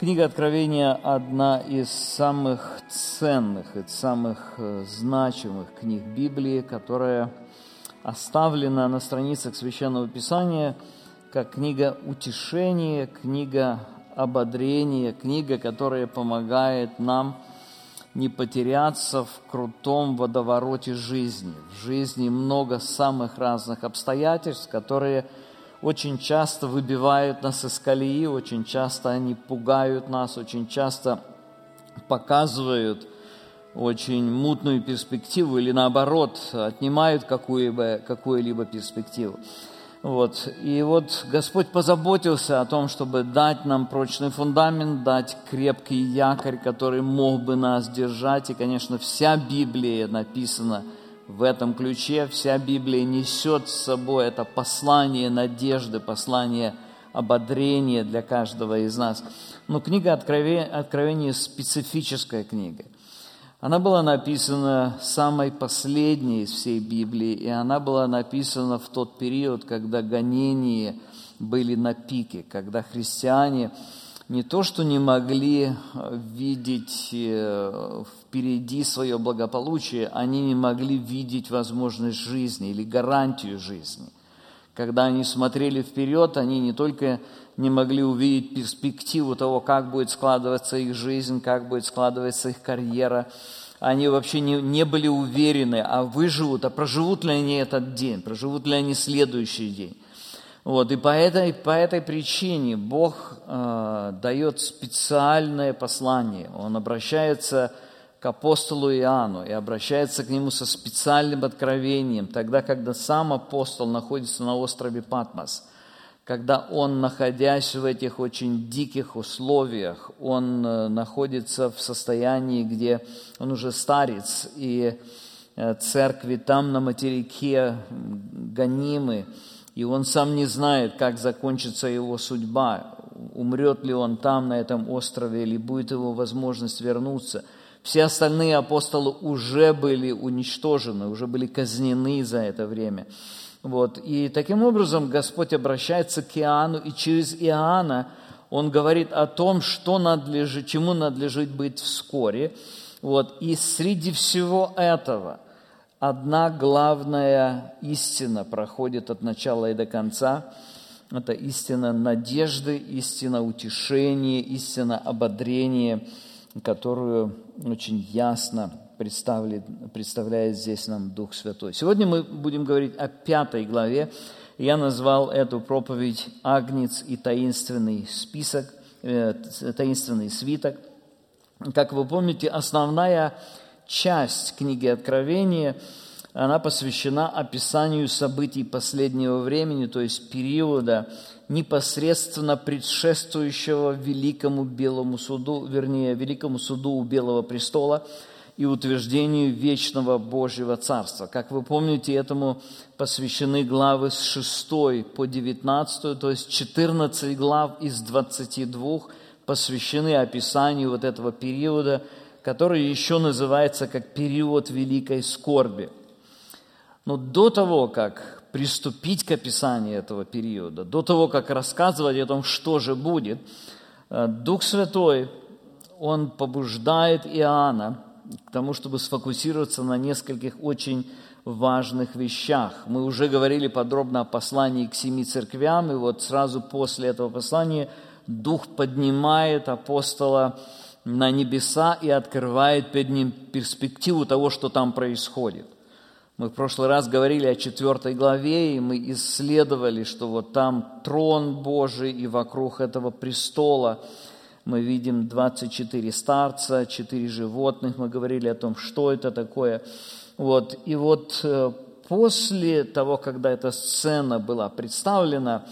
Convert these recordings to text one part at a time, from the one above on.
Книга Откровения – одна из самых ценных и самых значимых книг Библии, которая оставлена на страницах Священного Писания как книга утешения, книга ободрения, книга, которая помогает нам не потеряться в крутом водовороте жизни. В жизни много самых разных обстоятельств, которые очень часто выбивают нас из колеи, очень часто они пугают нас, очень часто показывают очень мутную перспективу или наоборот отнимают какую-либо перспективу. И вот Господь позаботился о том, чтобы дать нам прочный фундамент, дать крепкий якорь, который мог бы нас держать. И, конечно, вся Библия написана в этом ключе. Вся Библия несет с собой это послание надежды, послание ободрения для каждого из нас. Но книга Откровения специфическая книга. Она была написана самой последней из всей Библии, и она была написана в тот период, когда гонения были на пике, когда христиане не то что не могли видеть впереди свое благополучие, они не могли видеть возможность жизни или гарантию жизни. Когда они смотрели вперед, они не только не могли увидеть перспективу того, как будет складываться их жизнь, как будет складываться их карьера. Они вообще не были уверены, а проживут ли они этот день, проживут ли они следующий день. И по этой причине Бог дает специальное послание. Он обращается к апостолу Иоанну и обращается к нему со специальным откровением, тогда, когда сам апостол находится на острове Патмос, когда он, находясь в этих очень диких условиях, он находится в состоянии, где он уже старец, и церкви там на материке гонимы, и он сам не знает, как закончится его судьба, умрет ли он там, на этом острове, или будет его возможность вернуться. Все остальные апостолы уже были уничтожены, уже были казнены за это время. И таким образом Господь обращается к Иоанну, и через Иоанна Он говорит о том, чему надлежит быть вскоре. И среди всего этого одна главная истина проходит от начала и до конца. Это истина надежды, истина утешения, истина ободрения, которую очень ясно представляет здесь нам Дух Святой. Сегодня мы будем говорить о 5 главе. Я назвал эту проповедь «Агнец и таинственный свиток». Как вы помните, основная часть книги Откровения, она посвящена описанию событий последнего времени, то есть периода, непосредственно предшествующего великому белому суду, великому суду у Белого престола и утверждению вечного Божьего Царства. Как вы помните, этому посвящены главы с 6 по 19, то есть 14 глав из 22 посвящены описанию этого периода, который еще называется как период великой скорби. Но до того, как приступить к описанию этого периода, до того, как рассказывать о том, что же будет, Дух Святой, Он побуждает Иоанна к тому, чтобы сфокусироваться на нескольких очень важных вещах. Мы уже говорили подробно о послании к 7 церквям, и сразу после этого послания Дух поднимает апостола на небеса и открывает перед ним перспективу того, что там происходит. Мы в прошлый раз говорили о 4 главе, и мы исследовали, что там трон Божий, и вокруг этого престола мы видим 24 старца, 4 животных. Мы говорили о том, что это такое. И после того, когда эта сцена была представлена,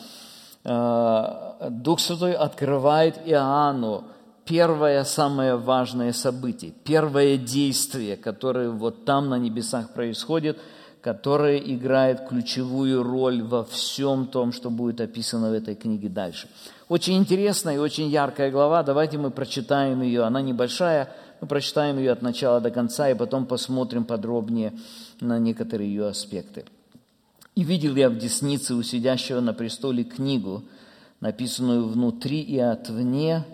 Дух Святой открывает Иоанну первое самое важное событие, первое действие, которое там на небесах происходит, которое играет ключевую роль во всем том, что будет описано в этой книге дальше. Очень интересная и очень яркая глава. Давайте мы прочитаем ее. Она небольшая, мы прочитаем ее от начала до конца и потом посмотрим подробнее на некоторые ее аспекты. «И видел я в деснице у сидящего на престоле книгу, написанную внутри и отвне,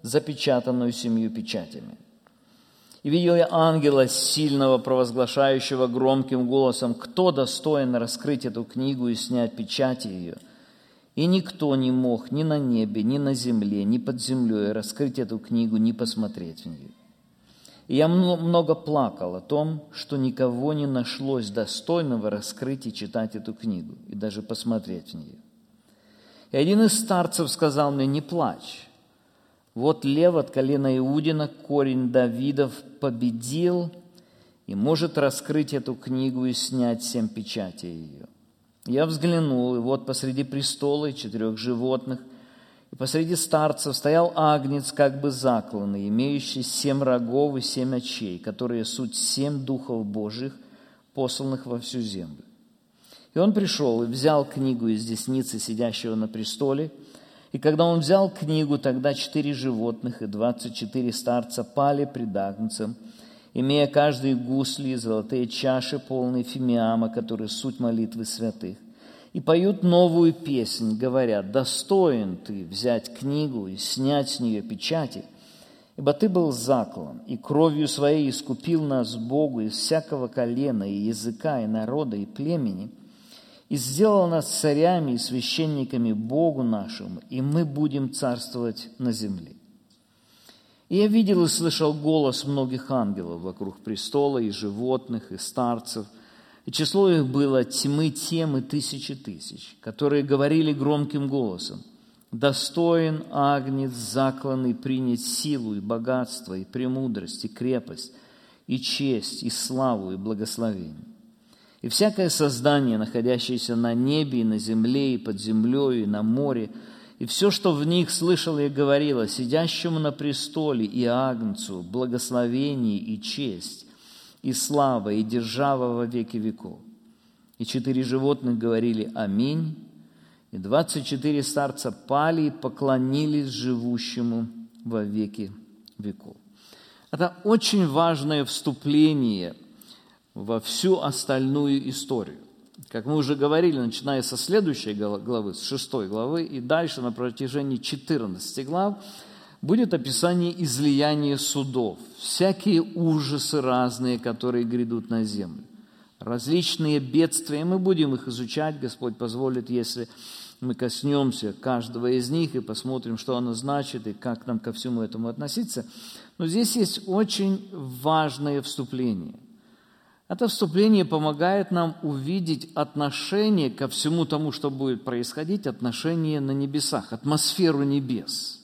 запечатанную 7 печатями. И видел я ангела сильного, провозглашающего громким голосом: «Кто достоин раскрыть эту книгу и снять печати ее?» И никто не мог ни на небе, ни на земле, ни под землей раскрыть эту книгу, ни посмотреть в нее. И я много плакал о том, что никого не нашлось достойного раскрыть и читать эту книгу, и даже посмотреть в нее. И один из старцев сказал мне: «Не плачь. Вот лев от колена Иудина, корень Давидов, победил и может раскрыть эту книгу и снять 7 печатей ее». Я взглянул, и вот посреди престола и 4 животных, и посреди старцев стоял агнец, как бы закланный, имеющий 7 рогов и 7 очей, которые суть 7 духов Божьих, посланных во всю землю. И он пришел и взял книгу из десницы сидящего на престоле, и когда он взял книгу, тогда 4 животных и 24 старца пали пред агнцем, имея каждый гусли и золотые чаши, полные фимиама, которые суть молитвы святых, и поют новую песнь, говорят: «Достоин ты взять книгу и снять с нее печати, ибо ты был заклан, и кровью своей искупил нас Богу из всякого колена, и языка, и народа, и племени, и сделал нас царями и священниками Богу нашему, и мы будем царствовать на земле». И я видел и слышал голос многих ангелов вокруг престола, и животных, и старцев, и число их было тьмы тем и тысячи тысяч, которые говорили громким голосом: «Достоин агнец закланный принять силу и богатство, и премудрость, и крепость, и честь, и славу, и благословение». И всякое создание, находящееся на небе, и на земле, и под землей, и на море, и все, что в них слышало и говорило, сидящему на престоле и агнцу, благословение и честь, и слава, и держава во веки веков. И 4 животных говорили: «Аминь». И 24 старца пали и поклонились живущему во веки веков. Это очень важное вступление во всю остальную историю. Как мы уже говорили, начиная со следующей главы, с 6 главы, и дальше на протяжении 14 глав будет описание излияния судов, всякие ужасы разные, которые грядут на землю, различные бедствия. Мы будем их изучать, Господь позволит, если мы коснемся каждого из них и посмотрим, что оно значит и как нам ко всему этому относиться. Но здесь есть очень важное вступление. Это вступление помогает нам увидеть отношение ко всему тому, что будет происходить, отношение на небесах, атмосферу небес.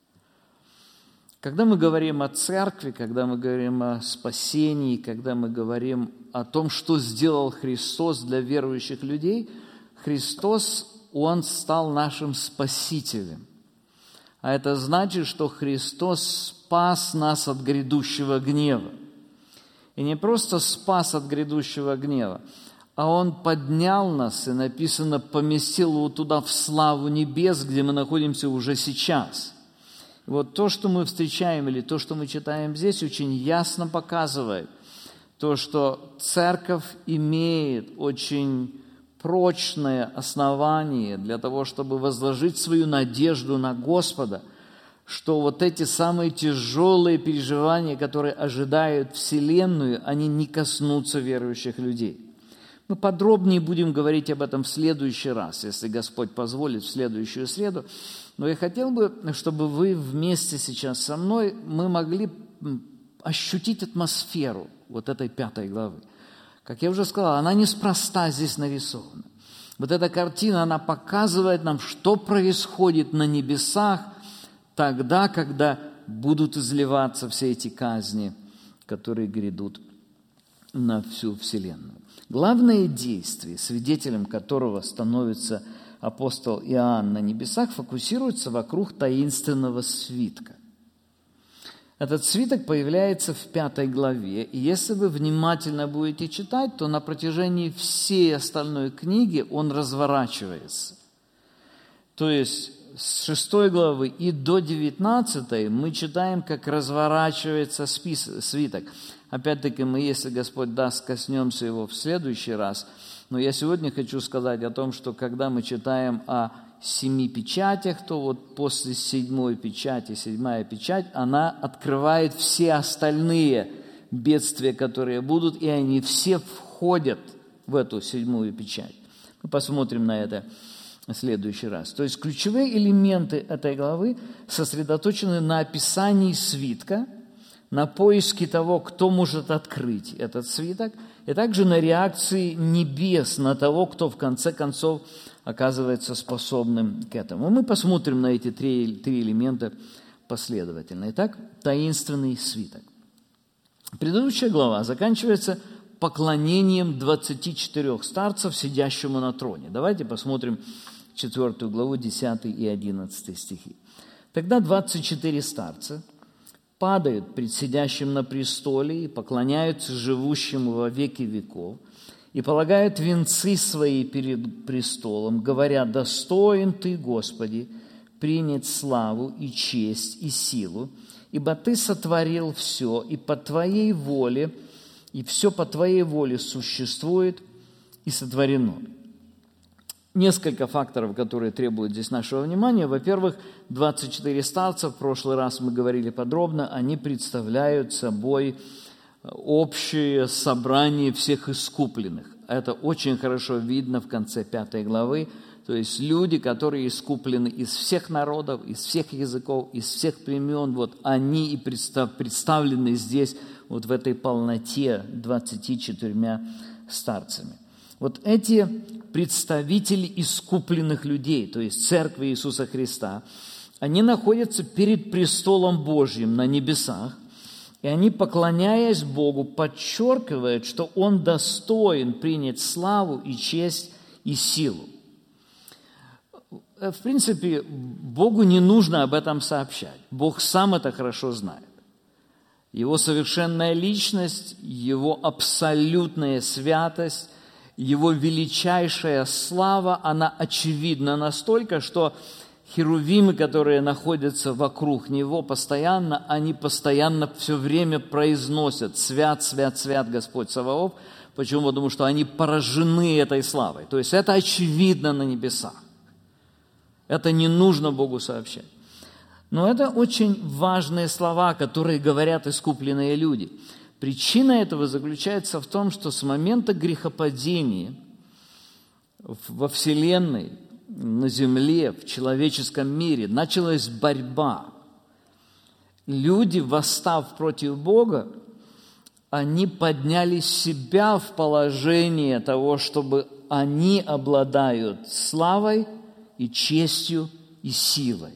Когда мы говорим о церкви, когда мы говорим о спасении, когда мы говорим о том, что сделал Христос для верующих людей, Христос, Он стал нашим Спасителем. А это значит, что Христос спас нас от грядущего гнева. И не просто спас от грядущего гнева, а Он поднял нас, и написано, поместил его туда в славу небес, где мы находимся уже сейчас. И вот то, что мы встречаем, или то, что мы читаем здесь, очень ясно показывает то, что церковь имеет очень прочное основание для того, чтобы возложить свою надежду на Господа, что вот эти самые тяжелые переживания, которые ожидают Вселенную, они не коснутся верующих людей. Мы подробнее будем говорить об этом в следующий раз, если Господь позволит, в следующую среду. Но я хотел бы, чтобы вы вместе сейчас со мной, мы могли ощутить атмосферу вот этой 5 главы. Как я уже сказал, она неспроста здесь нарисована. Вот эта картина, она показывает нам, что происходит на небесах, тогда, когда будут изливаться все эти казни, которые грядут на всю вселенную. Главное действие, свидетелем которого становится апостол Иоанн на небесах, фокусируется вокруг таинственного свитка. Этот свиток появляется в 5 главе, и если вы внимательно будете читать, то на протяжении всей остальной книги он разворачивается. То есть с 6 главы и до 19 мы читаем, как разворачивается свиток. Опять-таки мы, если Господь даст, коснемся его в следующий раз. Но я сегодня хочу сказать о том, что когда мы читаем о 7 печатях, то вот после 7 печати, 7 печать, она открывает все остальные бедствия, которые будут, и они все входят в эту 7 печать. Мы посмотрим на это в следующий раз. То есть ключевые элементы этой главы сосредоточены на описании свитка, на поиске того, кто может открыть этот свиток, и также на реакции небес на того, кто в конце концов оказывается способным к этому. Мы посмотрим на эти три элемента последовательно. Итак, таинственный свиток. Предыдущая глава заканчивается поклонением 24 старцев, сидящему на троне. Давайте посмотрим 4 главу, 10 и 11 стихи. «Тогда 24 старца падают пред сидящим на престоле и поклоняются живущему во веки веков, и полагают венцы свои перед престолом, говоря: достоин Ты, Господи, принять славу и честь и силу, ибо Ты сотворил все, и по Твоей воле, и все по Твоей воле существует и сотворено». Несколько факторов, которые требуют здесь нашего внимания. Во-первых, 24 старца, в прошлый раз мы говорили подробно, они представляют собой общее собрание всех искупленных. Это очень хорошо видно в конце 5 главы. То есть люди, которые искуплены из всех народов, из всех языков, из всех племен, вот они и представлены здесь, вот в этой полноте 24 старцами. Вот эти представители искупленных людей, то есть Церкви Иисуса Христа, они находятся перед престолом Божьим на небесах, и они, поклоняясь Богу, подчеркивают, что Он достоин принять славу и честь и силу. В принципе, Богу не нужно об этом сообщать. Бог сам это хорошо знает. Его совершенная личность, Его абсолютная святость, Его величайшая слава, она очевидна настолько, что херувимы, которые находятся вокруг Него постоянно, они постоянно все время произносят: «Свят, свят, свят Господь Саваоф». Почему? Потому что они поражены этой славой. То есть это очевидно на небесах. Это не нужно Богу сообщать. Но это очень важные слова, которые говорят искупленные люди. Причина этого заключается в том, что с момента грехопадения во Вселенной, на земле, в человеческом мире началась борьба. Люди, восстав против Бога, они подняли себя в положение того, чтобы они обладают славой и честью и силой.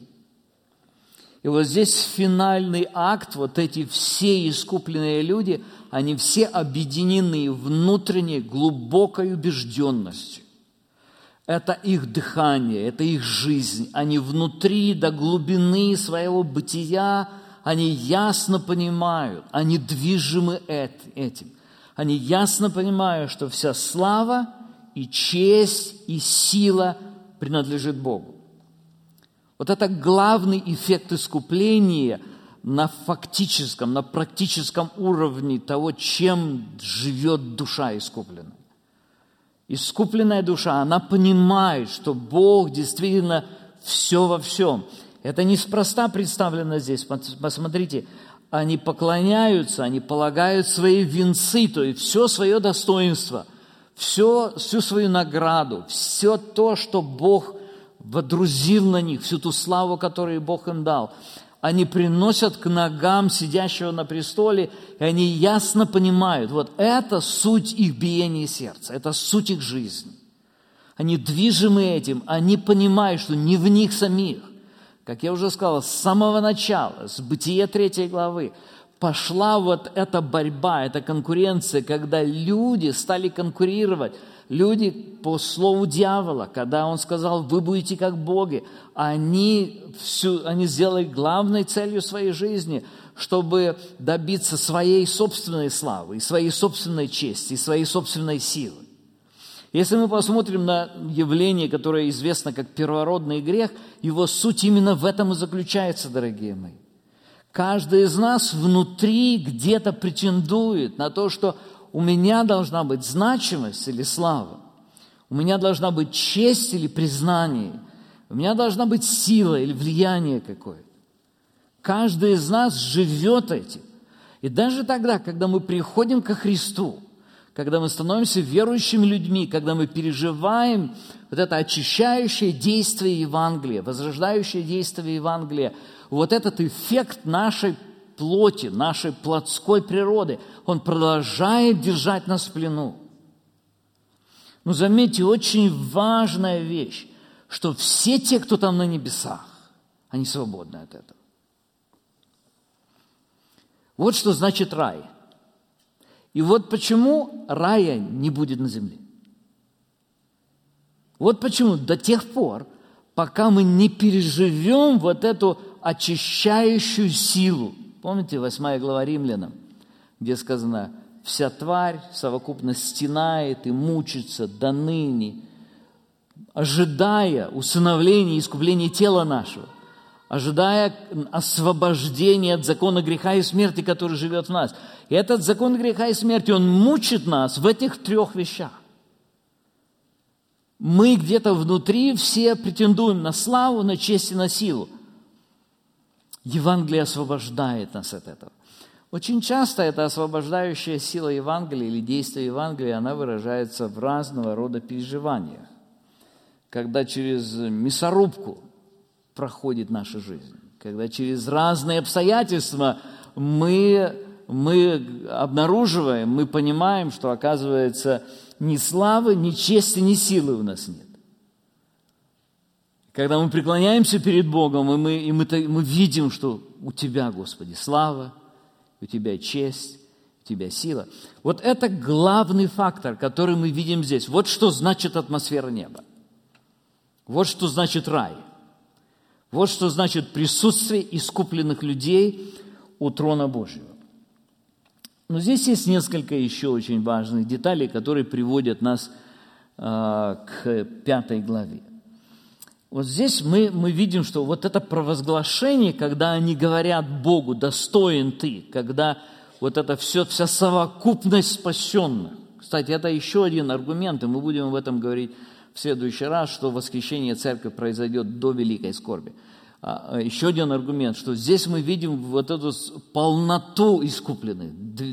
И вот здесь финальный акт, вот эти все искупленные люди, они все объединены внутренней глубокой убежденностью. Это их дыхание, это их жизнь. Они внутри, до глубины своего бытия, они ясно понимают, они движимы этим. Они ясно понимают, что вся слава и честь и сила принадлежит Богу. Вот это главный эффект искупления на фактическом, на практическом уровне того, чем живет душа искупленная. Искупленная душа, она понимает, что Бог действительно все во всем. Это неспроста представлено здесь. Посмотрите, они поклоняются, они полагают свои венцы, то есть все свое достоинство, всю свою награду, все то, что Бог водрузил на них, всю ту славу, которую Бог им дал. Они приносят к ногам сидящего на престоле, и они ясно понимают, вот это суть их биения сердца, это суть их жизни. Они движимы этим, они понимают, что не в них самих. Как я уже сказал, с самого начала, с Бытия 3 главы, пошла вот эта борьба, эта конкуренция, когда люди стали конкурировать. Люди, по слову дьявола, когда он сказал: вы будете как боги, они сделали главной целью своей жизни, чтобы добиться своей собственной славы, и своей собственной чести, и своей собственной силы. Если мы посмотрим на явление, которое известно как первородный грех, его суть именно в этом и заключается, дорогие мои. Каждый из нас внутри где-то претендует на то, что у меня должна быть значимость или слава, у меня должна быть честь или признание. У меня должна быть сила или влияние какое-то. Каждый из нас живет этим. И даже тогда, когда мы приходим ко Христу, когда мы становимся верующими людьми, когда мы переживаем вот это очищающее действие Евангелия, возрождающее действие Евангелия, вот этот эффект нашей плоти, нашей плотской природы, он продолжает держать нас в плену. Но заметьте, очень важная вещь, что все те, кто там на небесах, они свободны от этого. Вот что значит рай. И вот почему рая не будет на земле. Вот почему до тех пор, пока мы не переживем вот эту очищающую силу. Помните 8 глава Римлянам, где сказано: «Вся тварь совокупно стенает и мучится до ныне, ожидая усыновления и искупления тела нашего, ожидая освобождения от закона греха и смерти, который живет в нас». И этот закон греха и смерти, он мучит нас в этих 3 вещах. Мы где-то внутри все претендуем на славу, на честь и на силу. Евангелие освобождает нас от этого. Очень часто эта освобождающая сила Евангелия или действие Евангелия, она выражается в разного рода переживаниях. Когда через мясорубку проходит наша жизнь, когда через разные обстоятельства мы обнаруживаем, мы понимаем, что, оказывается, ни славы, ни чести, ни силы у нас нет. Когда мы преклоняемся перед Богом, и мы видим, что у Тебя, Господи, слава, у Тебя честь, у Тебя сила. Вот это главный фактор, который мы видим здесь. Вот что значит атмосфера неба. Вот что значит рай. Вот что значит присутствие искупленных людей у трона Божьего. Но здесь есть несколько еще очень важных деталей, которые приводят нас к 5 главе. Вот здесь мы видим, что вот это провозглашение, когда они говорят Богу: «Достоин Ты», когда вот это вся совокупность спасенных. Кстати, это еще один аргумент, и мы будем об этом говорить в следующий раз, что восхищение церкви произойдет до великой скорби. Еще один аргумент, что здесь мы видим вот эту полноту искупленных.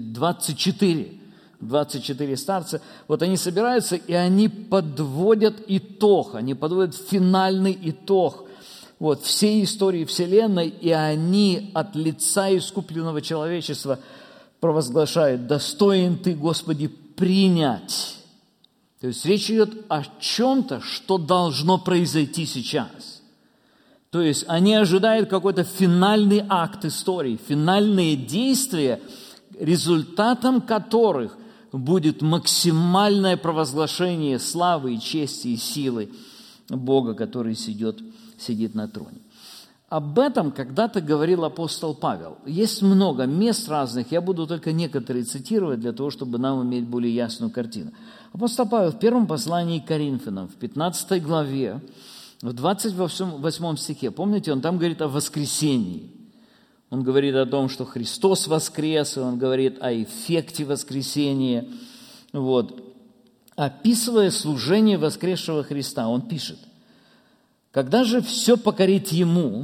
24 старца, вот они собираются, и они подводят итог, они подводят финальный итог вот всей истории Вселенной, и они от лица искупленного человечества провозглашают: «Достоин Ты, Господи, принять». То есть речь идет о чем-то, что должно произойти сейчас. То есть они ожидают какой-то финальный акт истории, финальные действия, результатом которых будет максимальное провозглашение славы и чести и силы Бога, который сидит на троне. Об этом когда-то говорил апостол Павел. Есть много мест разных, я буду только некоторые цитировать для того, чтобы нам иметь более ясную картину. Апостол Павел в первом послании к Коринфянам, в 15 главе, в 28 стихе, помните, он там говорит о воскресении. Он говорит о том, что Христос воскрес, и он говорит о эффекте воскресения. Вот. Описывая служение воскресшего Христа, он пишет: «Когда же все покорит Ему,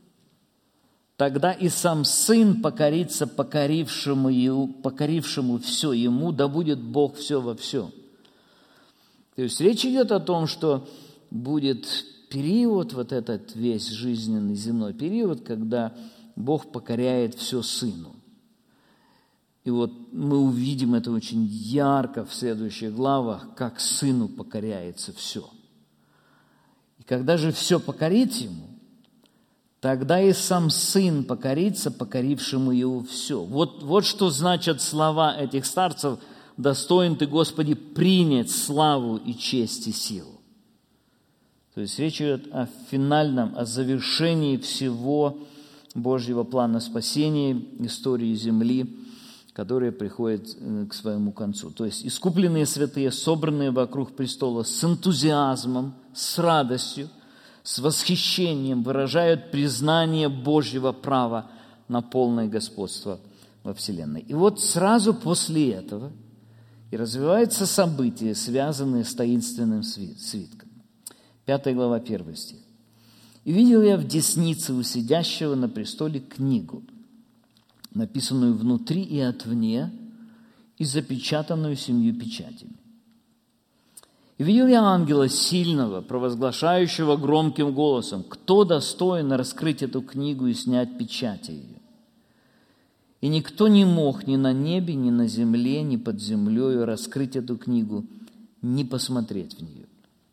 тогда и сам Сын покорится покорившему все Ему, да будет Бог все во всем». То есть речь идет о том, что будет период, вот этот весь жизненный земной период, когда Бог покоряет все Сыну. И вот мы увидим это очень ярко в следующих главах, как Сыну покоряется все. И когда же все покорит Ему, тогда и сам Сын покорится, покорившему Его все. Вот что значат слова этих старцев: «Достоин Ты, Господи, принять славу и честь и силу». То есть речь идет о финальном, о завершении всего Божьего плана спасения, истории земли, которая приходит к своему концу. То есть искупленные святые, собранные вокруг престола с энтузиазмом, с радостью, с восхищением выражают признание Божьего права на полное господство во Вселенной. И вот сразу после этого и развиваются события, связанные с таинственным свитком. 5 глава, 1 стих. И видел я в деснице у сидящего на престоле книгу, написанную внутри и отвне, и запечатанную 7 печатями. И видел я ангела сильного, провозглашающего громким голосом: кто достоин раскрыть эту книгу и снять печати ее? И никто не мог ни на небе, ни на земле, ни под землею раскрыть эту книгу, ни посмотреть в нее.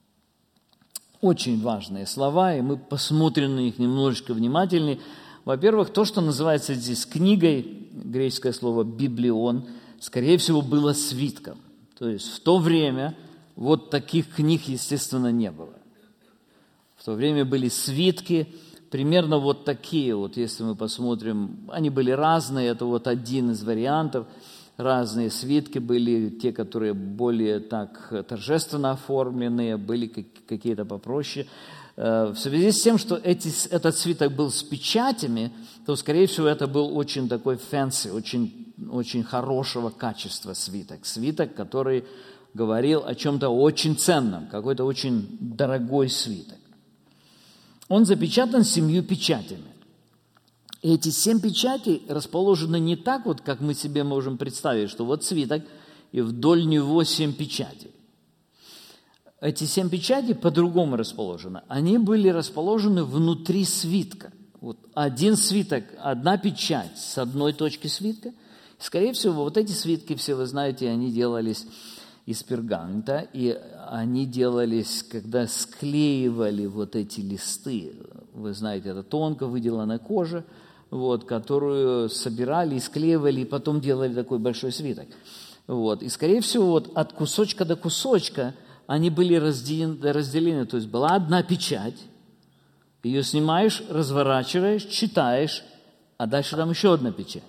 Очень важные слова, и мы посмотрим на них немножечко внимательнее. Во-первых, то, что называется здесь книгой, греческое слово «библион», скорее всего, было свитком. То есть в то время вот таких книг, естественно, не было. В то время были свитки, примерно вот такие, вот если мы посмотрим, они были разные, это вот один из вариантов. Разные свитки были, те, которые более так торжественно оформленные, были какие-то попроще. В связи с тем, что этот свиток был с печатями, то, скорее всего, это был очень такой fancy, очень хорошего качества свиток. Свиток, который говорил о чем-то очень ценном, какой-то очень дорогой свиток. Он запечатан 7 печатями. И эти 7 печатей расположены не так, вот, как мы себе можем представить, что вот свиток, и вдоль него 7 печатей. Эти 7 печатей по-другому расположены. Они были расположены внутри свитка. Вот один свиток, одна печать с одной точки свитка. Скорее всего, вот эти свитки, все вы знаете, они делались из пергамента, и они делались, когда склеивали вот эти листы. Вы знаете, это тонко выделанная кожа, вот, которую собирали и склеивали, и потом делали такой большой свиток. Вот. И, скорее всего, вот от кусочка до кусочка они были разделены. То есть была одна печать, ее снимаешь, разворачиваешь, читаешь, а дальше там еще одна печать.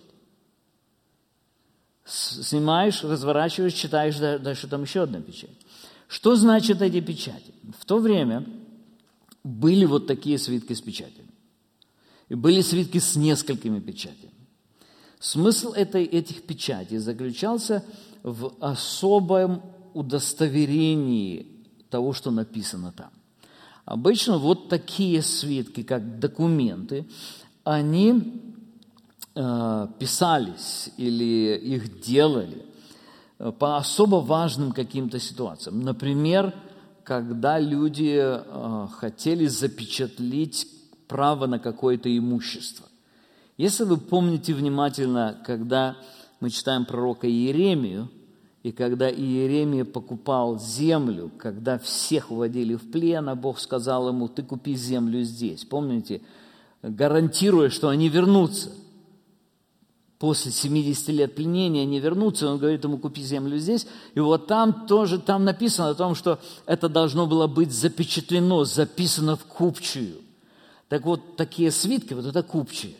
Снимаешь, разворачиваешь, читаешь, дальше там еще одна печать. Что значит эти печати? В то время были вот такие свитки с печатями. И были свитки с несколькими печатями. Смысл этих печатей заключался в особом удостоверении того, что написано там. Обычно вот такие свитки, как документы, они писались или их делали по особо важным каким-то ситуациям. Например, когда люди хотели запечатлеть право на какое-то имущество. Если вы помните внимательно, когда мы читаем пророка Иеремию, и когда Иеремия покупал землю, когда всех уводили в плен, а Бог сказал ему: ты купи землю здесь. Помните? Гарантируя, что они вернутся. После 70 лет пленения они вернутся, он говорит ему: купи землю здесь. И вот там тоже, там написано о том, что это должно было быть запечатлено, записано в купчую. Так вот, такие свитки, вот это купчие.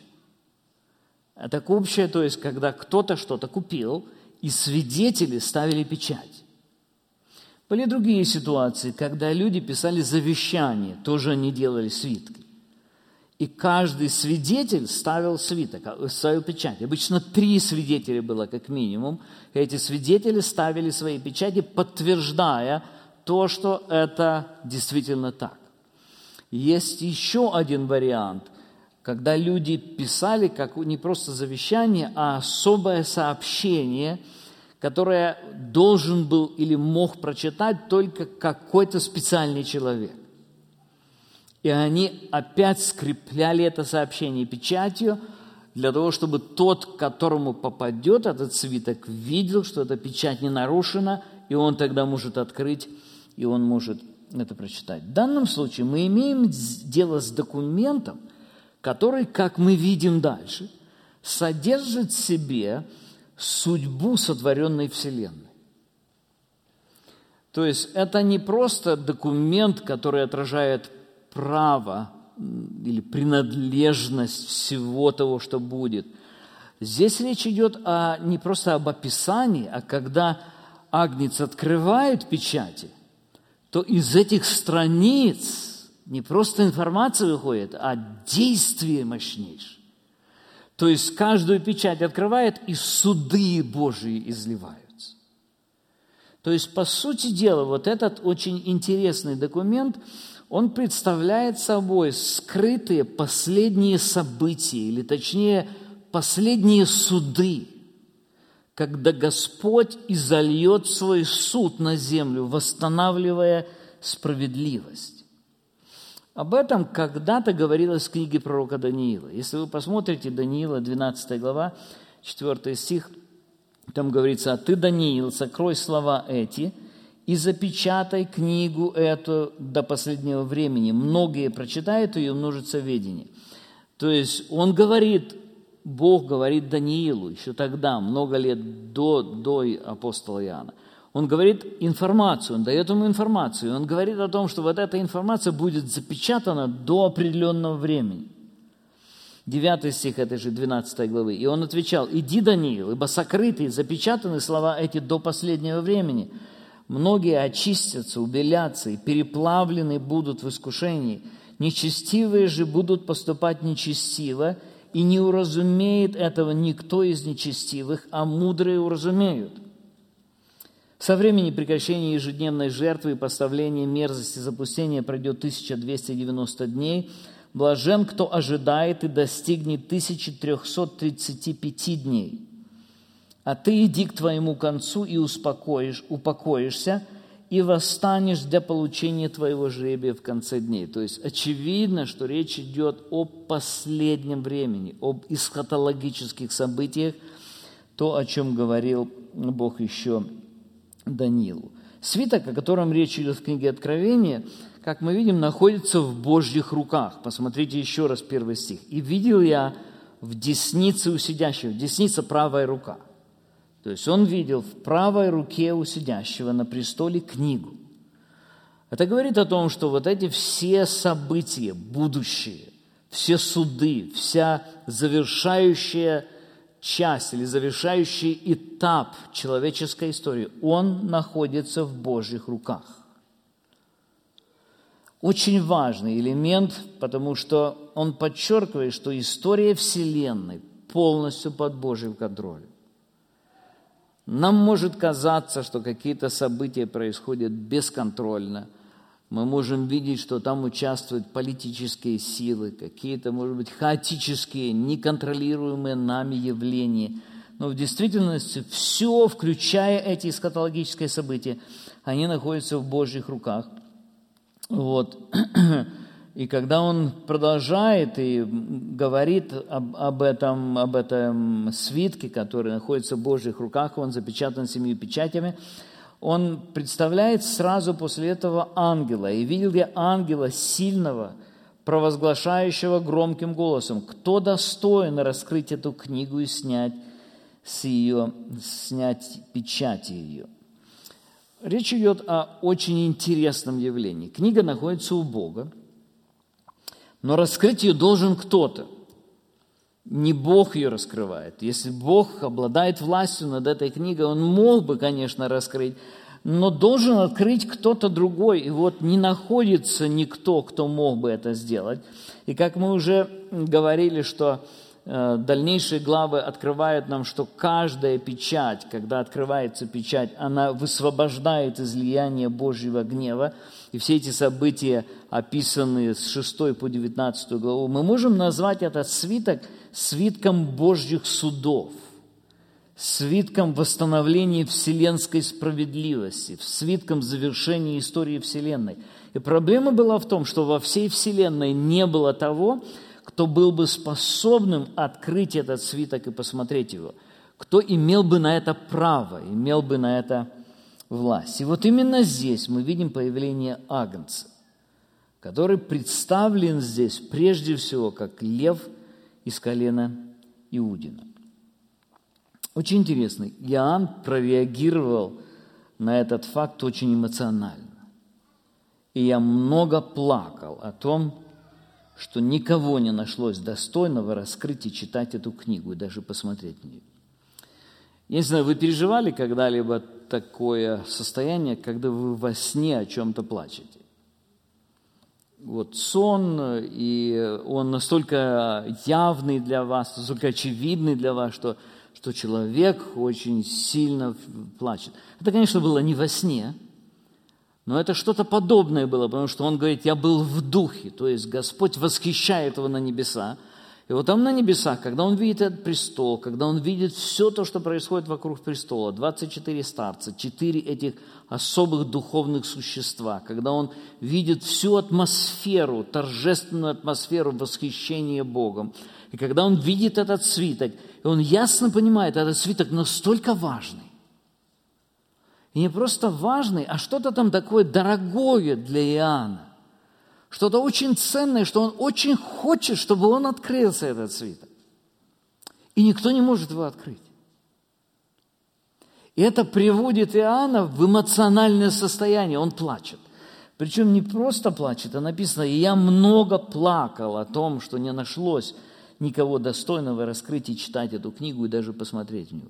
Это купчие, то есть, когда кто-то что-то купил, и свидетели ставили печать. Были другие ситуации, когда люди писали завещание, тоже они делали свитки. И каждый свидетель ставил свиток, ставил печать. Обычно 3 свидетеля было как минимум. И эти свидетели ставили свои печати, подтверждая то, что это действительно так. Есть еще один вариант, когда люди писали как не просто завещание, а особое сообщение, которое должен был или мог прочитать только какой-то специальный человек. И они опять скрепляли это сообщение печатью, для того, чтобы тот, к которому попадет этот свиток, видел, что эта печать не нарушена, и он тогда может открыть, и он может это прочитать. В данном случае мы имеем дело с документом, который, как мы видим дальше, содержит в себе судьбу сотворенной Вселенной. То есть это не просто документ, который отражает право или принадлежность всего того, что будет. Здесь речь идет не просто об описании, а когда Агнец открывает печати, то из этих страниц не просто информация выходит, а действие мощнейшее. То есть каждую печать открывает, и суды Божьи изливаются. То есть, по сути дела, вот этот очень интересный документ, он представляет собой скрытые последние события, или точнее, последние суды, когда Господь изольет свой суд на землю, восстанавливая справедливость. Об этом когда-то говорилось в книге пророка Даниила. Если вы посмотрите Даниила, 12 глава, 4 стих, там говорится: «А ты, Даниил, сокрой слова эти и запечатай книгу эту до последнего времени. Многие прочитают ее, умножится ведение». То есть он говорит, Бог говорит Даниилу еще тогда, много лет до апостола Иоанна. Он говорит информацию, он дает ему информацию. Он говорит о том, что вот эта информация будет запечатана до определенного времени. 9 стих этой же 12 главы. «И он отвечал: иди, Даниил, ибо сокрыты и запечатаны слова эти до последнего времени. Многие очистятся, убелятся и переплавлены будут в искушении. Нечестивые же будут поступать нечестиво, и не уразумеет этого никто из нечестивых, а мудрые уразумеют. Со времени прекращения ежедневной жертвы и поставления мерзости запустения пройдет 1290 дней. Блажен, кто ожидает и достигнет 1335 дней. А ты иди к твоему концу и упокоишься, и восстанешь для получения твоего жребия в конце дней». То есть очевидно, что речь идет о последнем времени, об эсхатологических событиях, то, о чем говорил Бог еще Даниилу. Свиток, о котором речь идет в книге Откровения, как мы видим, находится в Божьих руках. Посмотрите еще раз 1 стих. «И видел я в деснице у сидящего». Десница – правая рука. То есть он видел в правой руке у сидящего на престоле книгу. Это говорит о том, что вот эти все события будущие, все суды, вся завершающая часть или завершающий этап человеческой истории, он находится в Божьих руках. Очень важный элемент, потому что он подчеркивает, что история Вселенной полностью под Божьим контролем. Нам может казаться, что какие-то события происходят бесконтрольно. Мы можем видеть, что там участвуют политические силы, какие-то, может быть, хаотические, неконтролируемые нами явления. Но в действительности все, включая эти эсхатологические события, они находятся в Божьих руках. Вот. И когда он продолжает и говорит об этом свитке, который находится в Божьих руках, он запечатан 7 печатями, он представляет сразу после этого ангела. «И видел я ангела сильного, провозглашающего громким голосом: кто достоин раскрыть эту книгу и снять печати ее». Речь идет о очень интересном явлении. Книга находится у Бога, но раскрыть ее должен кто-то. Не Бог ее раскрывает. Если Бог обладает властью над этой книгой, Он мог бы, конечно, раскрыть, но должен открыть кто-то другой. И вот не находится никто, кто мог бы это сделать. И как мы уже говорили, что дальнейшие главы открывают нам, что каждая печать, когда открывается печать, она высвобождает из влияния Божьего гнева. И все эти события, описанные с 6 по 19 главу, мы можем назвать этот свиток свитком Божьих судов, свитком восстановления вселенской справедливости, свитком завершения истории Вселенной. И проблема была в том, что во всей Вселенной не было того, кто был бы способным открыть этот свиток и посмотреть его, кто имел бы на это право, имел бы на это власть. И вот именно здесь мы видим появление Агнца, который представлен здесь прежде всего как лев из колена Иудина. Очень интересно, Иоанн прореагировал на этот факт очень эмоционально. И я много плакал о том, что никого не нашлось достойного раскрыть и читать эту книгу, и даже посмотреть на нее. Я не знаю, вы переживали когда-либо такое состояние, когда вы во сне о чем-то плачете? Вот сон, и он настолько явный для вас, настолько очевидный для вас, что человек очень сильно плачет. Это, конечно, было не во сне, Но это что-то подобное было, потому что он говорит, я был в духе, то есть Господь восхищает его на небеса. И вот там на небесах, когда он видит этот престол, когда он видит все то, что происходит вокруг престола, 24 старца, 4 этих особых духовных существа, когда он видит всю атмосферу, торжественную атмосферу восхищения Богом, и когда он видит этот свиток, и он ясно понимает, этот свиток настолько важный. И не просто важный, а что-то там такое дорогое для Иоанна. Что-то очень ценное, что он очень хочет, чтобы он открылся, этот свиток. И никто не может его открыть. И это приводит Иоанна в эмоциональное состояние. Он плачет. Причем не просто плачет, а написано, и я много плакал о том, что не нашлось никого достойного раскрыть и читать эту книгу и даже посмотреть в нее.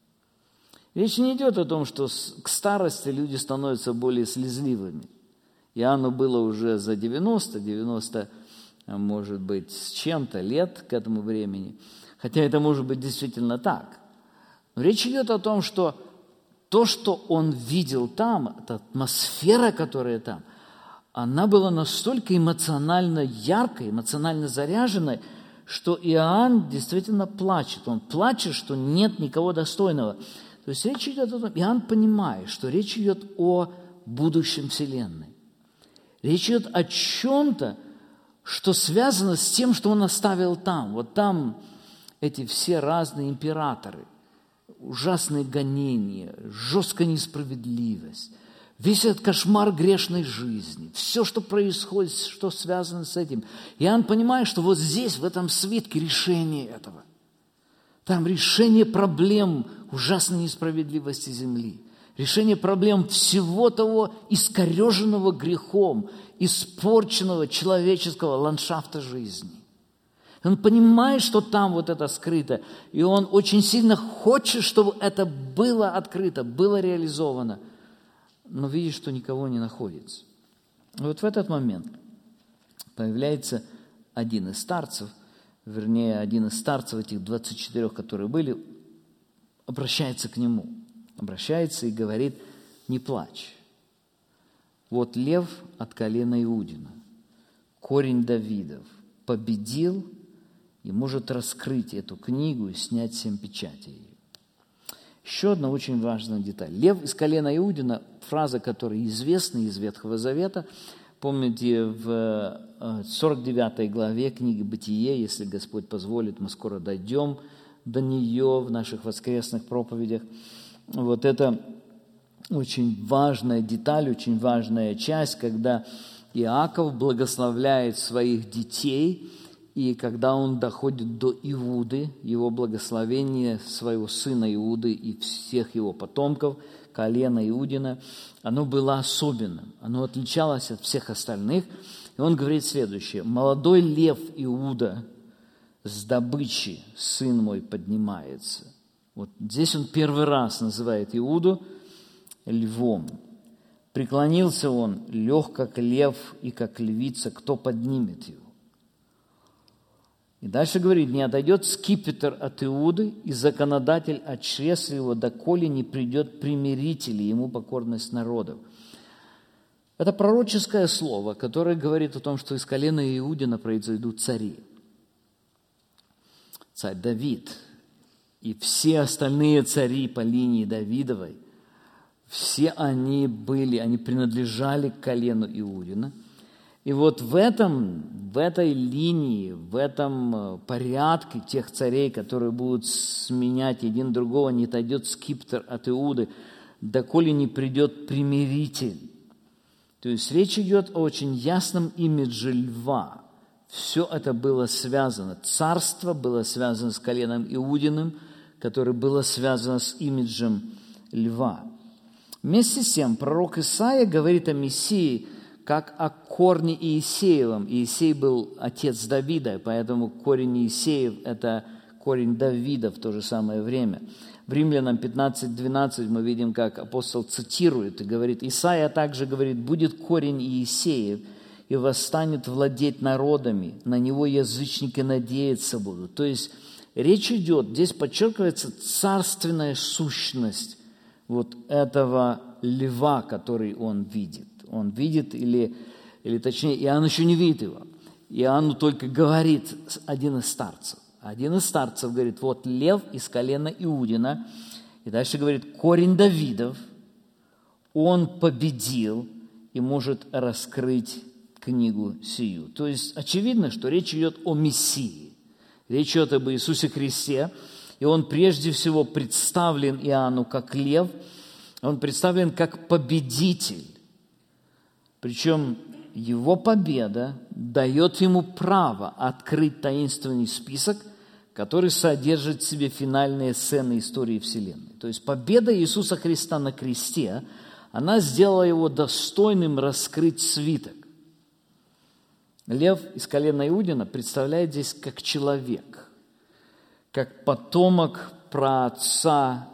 Речь не идет о том, что к старости люди становятся более слезливыми. Иоанну было уже за 90, может быть, с чем-то лет к этому времени. Хотя это может быть действительно так. Но речь идет о том, что то, что он видел там, эта атмосфера, которая там, она была настолько эмоционально яркой, эмоционально заряженной, что Иоанн действительно плачет. Он плачет, что нет никого достойного. То есть речь идет о том, Иоанн понимает, что речь идет о будущем Вселенной. Речь идет о чем-то, что связано с тем, что он оставил там. Вот там эти все разные императоры, ужасные гонения, жесткая несправедливость, весь этот кошмар грешной жизни, все, что происходит, что связано с этим. Иоанн понимает, что вот здесь, в этом свитке, решение этого. Там решение проблем ужасной несправедливости земли. Решение проблем всего того искореженного грехом, испорченного человеческого ландшафта жизни. Он понимает, что там вот это скрыто, и он очень сильно хочет, чтобы это было открыто, было реализовано, но видит, что никого не находится. И вот в этот момент появляется один из старцев, вернее, один из старцев, этих 24, которые были, обращается к нему. Обращается и говорит, не плачь. Вот лев от колена Иудина, корень Давидов, победил и может раскрыть эту книгу и снять 7 печатей. Еще одна очень важная деталь. Лев из колена Иудина, фраза, которая известна из Ветхого Завета. Помните, в 49 главе книги «Бытие», если Господь позволит, мы скоро дойдем до нее в наших воскресных проповедях. Вот это очень важная деталь, очень важная часть, когда Иаков благословляет своих детей, и когда он доходит до Иуды, его благословение своего сына Иуды и всех его потомков, колена Иудина, оно было особенным, оно отличалось от всех остальных. И он говорит следующее: «Молодой лев Иуда с добычи, сын мой, поднимается». Вот здесь он первый раз называет Иуду львом. «Преклонился он, лег, как лев, и как львица, кто поднимет его?» И дальше говорит, не отойдет скипетр от Иуды, и законодатель от чресла его, доколе не придет примиритель, и ему покорность народов. Это пророческое слово, которое говорит о том, что из колена Иудина произойдут цари. Царь Давид и все остальные цари по линии Давидовой, все они принадлежали к колену Иудина. И вот в этой линии, в этом порядке тех царей, которые будут сменять один другого, не отойдет скипетр от Иуды, доколе не придет примиритель. То есть речь идет о очень ясном имидже льва. Все это было связано. Царство было связано с коленом Иудиным, которое было связано с имиджем льва. Вместе с тем пророк Исаия говорит о Мессии как о корне Иисеевом. Иисей был отец Давида, поэтому корень Иисеев – это корень Давида в то же самое время. В Римлянам 15:12 мы видим, как апостол цитирует и говорит, Исаия также говорит, «Будет корень Иисеев, и восстанет владеть народами, на него язычники надеяться будут». То есть речь идет, здесь подчеркивается царственная сущность вот этого льва, который он видит. Он видит, или точнее, Иоанн еще не видит его. Иоанну только говорит один из старцев. Один из старцев говорит, вот лев из колена Иудина, и дальше говорит, корень Давидов, он победил и может раскрыть книгу сию. То есть очевидно, что речь идет о Мессии. Речь идет об Иисусе Христе, и он прежде всего представлен Иоанну как лев, он представлен как победитель. Причем его победа дает ему право открыть таинственный список, который содержит в себе финальные сцены истории Вселенной. То есть победа Иисуса Христа на кресте, она сделала его достойным раскрыть свиток. Лев из колена Иудина представляет здесь как человек, как потомок праотца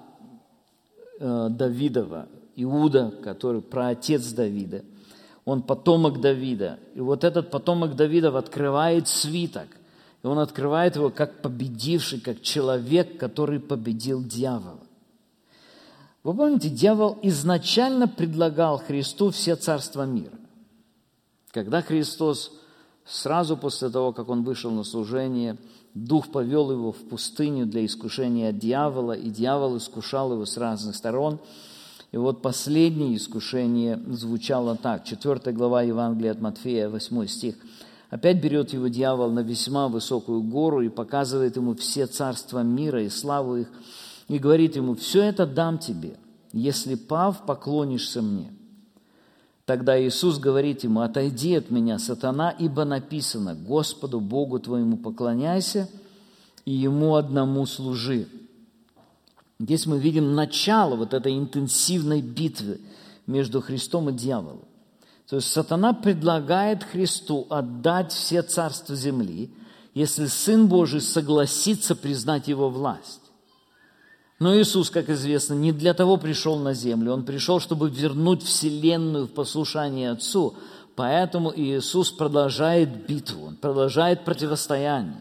Давидова, Иуда, который праотец Давида. Он потомок Давида. И вот этот потомок Давидов открывает свиток. И он открывает его как победивший, как человек, который победил дьявола. Вы помните, дьявол изначально предлагал Христу все царства мира. Когда Христос, сразу после того, как он вышел на служение, Дух повел его в пустыню для искушения дьявола, и дьявол искушал его с разных сторон. И вот последнее искушение звучало так, 4 глава Евангелия от Матфея, 8 стих. Опять берет его дьявол на весьма высокую гору и показывает ему все царства мира и славу их, и говорит ему, все это дам тебе, если, пав, поклонишься мне. Тогда Иисус говорит ему, отойди от меня, сатана, ибо написано, Господу Богу твоему поклоняйся и Ему одному служи. Здесь мы видим начало вот этой интенсивной битвы между Христом и дьяволом. То есть сатана предлагает Христу отдать все царства земли, если Сын Божий согласится признать его власть. Но Иисус, как известно, не для того пришел на землю. Он пришел, чтобы вернуть вселенную в послушание Отцу. Поэтому Иисус продолжает битву, Он продолжает противостояние.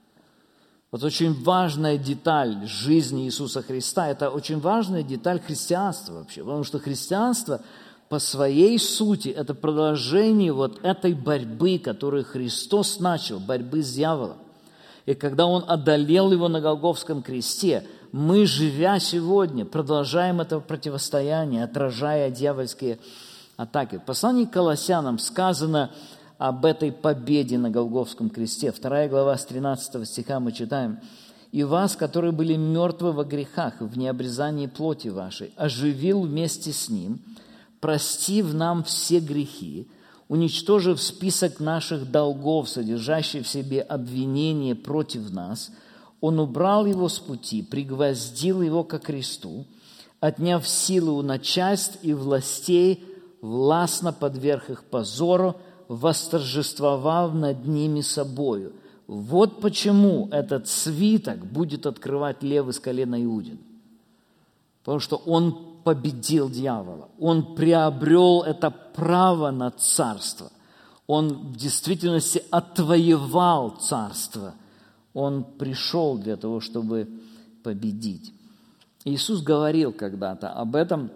Вот очень важная деталь жизни Иисуса Христа, это очень важная деталь христианства вообще, потому что христианство по своей сути это продолжение вот этой борьбы, которую Христос начал, борьбы с дьяволом. И когда Он одолел его на Голгофском кресте, мы, живя сегодня, продолжаем это противостояние, отражая дьявольские атаки. В послании к Колоссянам сказано об этой победе на Голгофском кресте. 2 глава с 13 стиха мы читаем. «И вас, которые были мертвы во грехах и в необрезании плоти вашей, оживил вместе с Ним, простив нам все грехи, уничтожив список наших долгов, содержащий в себе обвинение против нас, Он убрал его с пути, пригвоздил его ко кресту, отняв силу у начальств и властей, властно подверг их позору, восторжествовав над ними собою». Вот почему этот свиток будет открывать лев из колена Иудина. Потому что он победил дьявола. Он приобрел это право на царство. Он в действительности отвоевал царство. Он пришел для того, чтобы победить. Иисус говорил когда-то об этом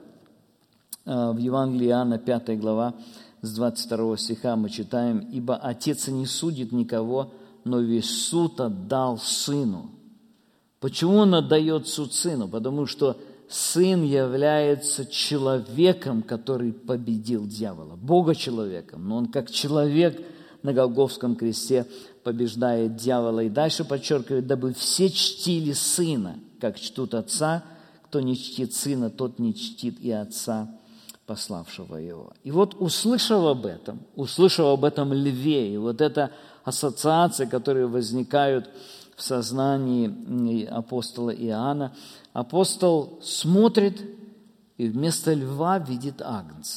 в Евангелии Иоанна, 5 глава, с 22 стиха мы читаем, «Ибо Отец не судит никого, но весь суд отдал Сыну». Почему Он отдает суд Сыну? Потому что Сын является человеком, который победил дьявола, Бога-человеком. Но Он как человек на Голгофском кресте побеждает дьявола. И дальше подчеркивает, дабы все чтили Сына, как чтут Отца. Кто не чтит Сына, тот не чтит и Отца, пославшего Его. И вот услышав об этом льве, и вот эта ассоциация, которые возникают в сознании апостола Иоанна, апостол смотрит и вместо льва видит агнца.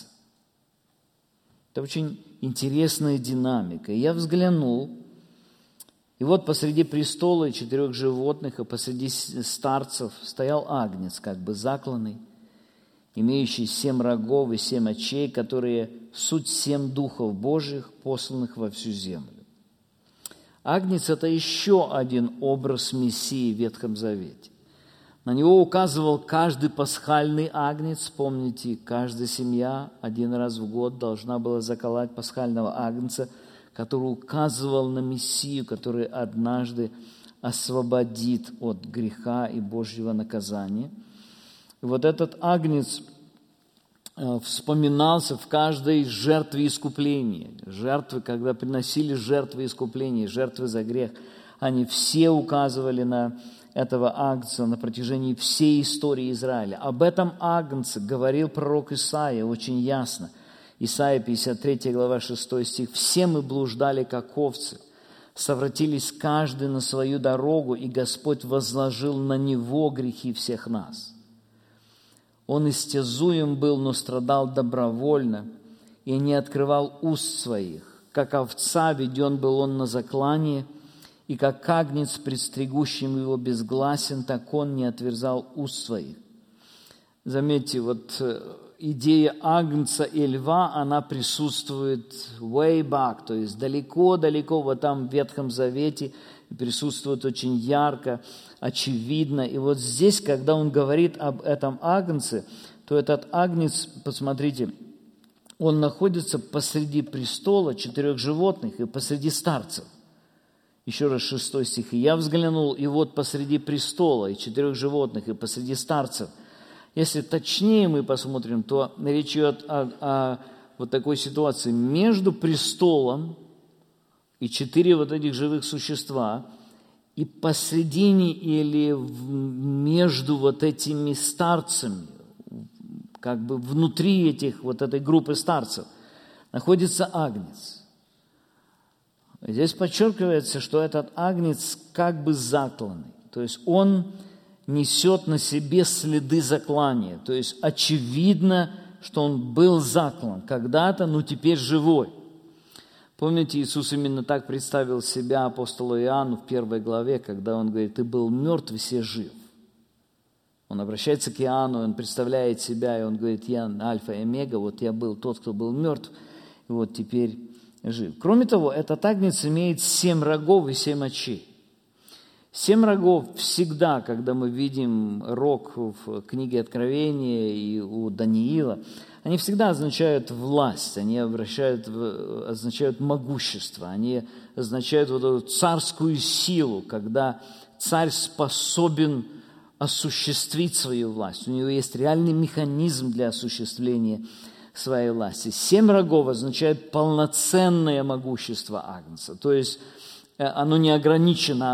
Это очень интересная динамика. И я взглянул, и вот посреди престола и 4 животных, и посреди старцев стоял агнец, как бы закланный, имеющий 7 рогов и 7 очей, которые суть 7 духов Божьих, посланных во всю землю. Агнец – это еще один образ Мессии в Ветхом Завете. На него указывал каждый пасхальный агнец. Помните, каждая семья один раз в год должна была заколоть пасхального агнца, который указывал на Мессию, который однажды освободит от греха и Божьего наказания. И вот этот агнец вспоминался в каждой жертве искупления. Жертвы, когда приносили жертвы искупления, жертвы за грех, они все указывали на этого агнца на протяжении всей истории Израиля. Об этом агнце говорил пророк Исаия очень ясно. Исаия 53 глава 6 стих. «Все мы блуждали, как овцы, совратились каждый на свою дорогу, и Господь возложил на него грехи всех нас. Он истязуем был, но страдал добровольно, и не открывал уст своих. Как овца веден был он на заклание, и как агнец, предстригущим его безгласен, так он не отверзал уст своих». Заметьте, вот идея агнца и льва, она присутствует way back, то есть далеко-далеко вот там в Ветхом Завете, присутствует очень ярко, очевидно. И вот здесь, когда он говорит об этом агнце, то этот агнец, посмотрите, он находится посреди престола 4 животных и посреди старцев. Еще раз 6 стих. «И я взглянул, и вот посреди престола и 4 животных, и посреди старцев». Если точнее мы посмотрим, то речь идет о вот такой ситуации. Между престолом и 4 вот этих живых существа, и посредине или между вот этими старцами, как бы внутри этой группы старцев, находится агнец. Здесь подчеркивается, что этот агнец как бы закланный, то есть он несет на себе следы заклания, то есть очевидно, что он был заклан когда-то, но теперь живой. Помните, Иисус именно так представил себя апостолу Иоанну в 1 главе, когда он говорит: «Ты был мертв, и се жив». Он обращается к Иоанну, он представляет себя, и он говорит: «Я альфа и омега, вот я был тот, кто был мертв, и вот теперь жив». Кроме того, этот агнец имеет 7 рогов и 7 очей. 7 рогов всегда, когда мы видим рог в книге Откровения и у Даниила, они всегда означают власть, они означают могущество, они означают вот эту царскую силу, когда царь способен осуществить свою власть. У него есть реальный механизм для осуществления своей власти. 7 рогов означает полноценное могущество агнца, то есть оно не ограничено,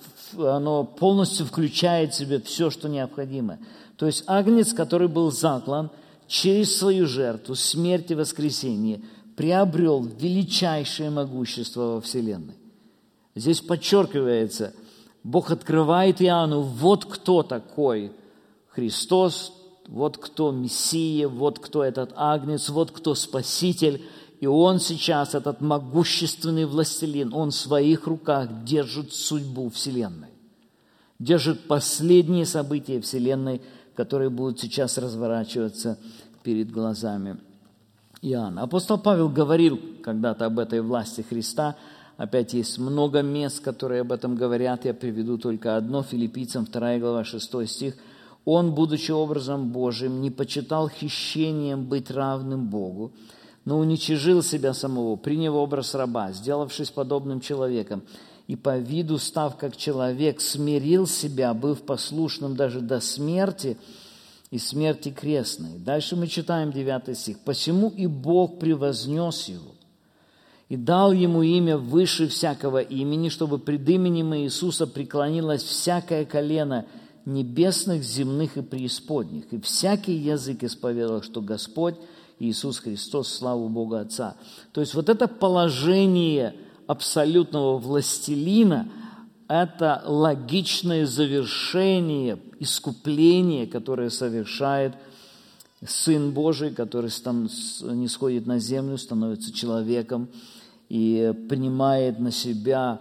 оно полностью включает в себя все, что необходимо. То есть агнец, который был заклан, через свою жертву, смерть и воскресение, приобрел величайшее могущество во Вселенной. Здесь подчеркивается, Бог открывает Иоанну, вот кто такой Христос, вот кто Мессия, вот кто этот агнец, вот кто Спаситель. И он сейчас, этот могущественный властелин, он в своих руках держит судьбу Вселенной, держит последние события Вселенной, которые будут сейчас разворачиваться перед глазами Иоанна. Апостол Павел говорил когда-то об этой власти Христа. Опять есть много мест, которые об этом говорят. Я приведу только одно. Филиппийцам 2 глава 6 стих. «Он, будучи образом Божиим, не почитал хищением быть равным Богу, но уничижил себя самого, приняв образ раба, сделавшись подобным человеком, и по виду, став как человек, смирил себя, быв послушным даже до смерти и смерти крестной». Дальше мы читаем 9 стих. «Посему и Бог превознес его, и дал ему имя выше всякого имени, чтобы пред именем Иисуса преклонилось всякое колено небесных, земных и преисподних, и всякий язык исповедовал, что Господь Иисус Христос, славу Бога Отца». То есть вот это положение абсолютного властелина – это логичное завершение искупления, которое совершает Сын Божий, который нисходит на землю, становится человеком и принимает на себя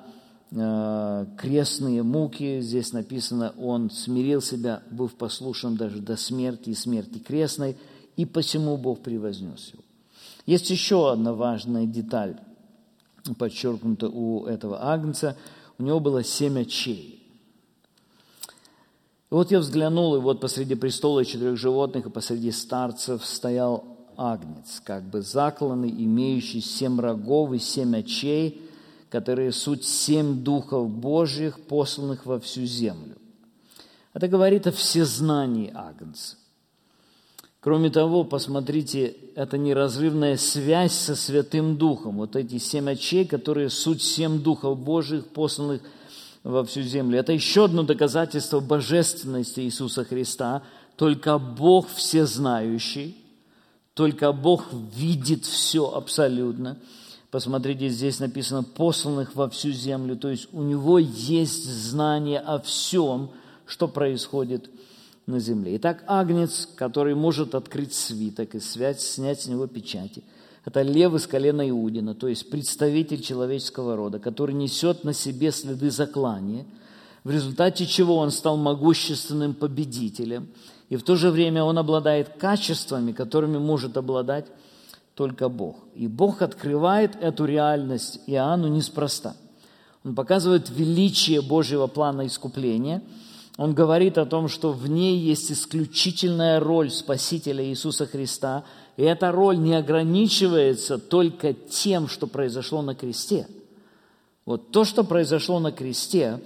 крестные муки. Здесь написано, он смирил себя, быв послушным даже до смерти и смерти крестной, и посему Бог превознес его. Есть еще одна важная деталь, подчеркнута у этого агнца. У него было 7 очей. И вот я взглянул, и вот посреди престола 4 животных, и посреди старцев стоял агнец, как бы закланный, имеющий 7 рогов и 7 очей, которые суть 7 духов Божьих, посланных во всю землю. Это говорит о всезнании агнца. Кроме того, посмотрите, это неразрывная связь со Святым Духом. Вот эти 7 очей, которые суть 7 духов Божьих, посланных во всю землю. Это еще одно доказательство божественности Иисуса Христа. Только Бог всезнающий, только Бог видит все абсолютно. Посмотрите, здесь написано «посланных во всю землю», то есть у Него есть знание о всем, что происходит на земле. Итак, агнец, который может открыть свиток и снять с него печати, это лев из колена Иудина, то есть представитель человеческого рода, который несет на себе следы заклания, в результате чего он стал могущественным победителем, и в то же время он обладает качествами, которыми может обладать только Бог. И Бог открывает эту реальность Иоанну неспроста. Он показывает величие Божьего плана искупления. Он говорит о том, что в ней есть исключительная роль Спасителя Иисуса Христа, и эта роль не ограничивается только тем, что произошло на кресте. Вот то, что произошло на кресте,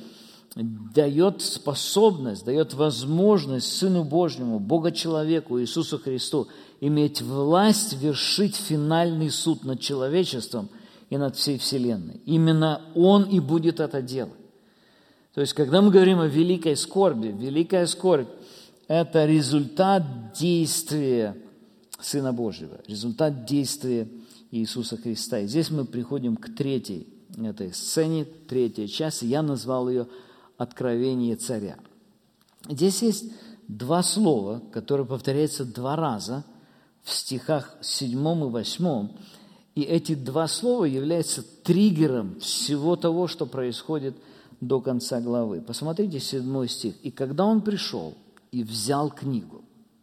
дает способность, дает возможность Сыну Божьему, Бога-человеку, Иисусу Христу, иметь власть вершить финальный суд над человечеством и над всей вселенной. Именно Он и будет это делать. То есть, когда мы говорим о великой скорби, великая скорбь – это результат действия Сына Божьего, результат действия Иисуса Христа. И здесь мы приходим к третьей этой сцене, третьей части. Я назвал ее «Откровение царя». Здесь есть 2 слова, которые повторяются 2 раза в стихах 7 и 8. И эти 2 слова являются триггером всего того, что происходит до конца главы. Посмотрите 7 стих. «И когда он пришел и взял книгу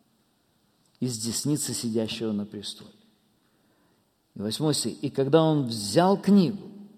из десницы сидящего на престоле». И 8 стих. «И когда он взял книгу,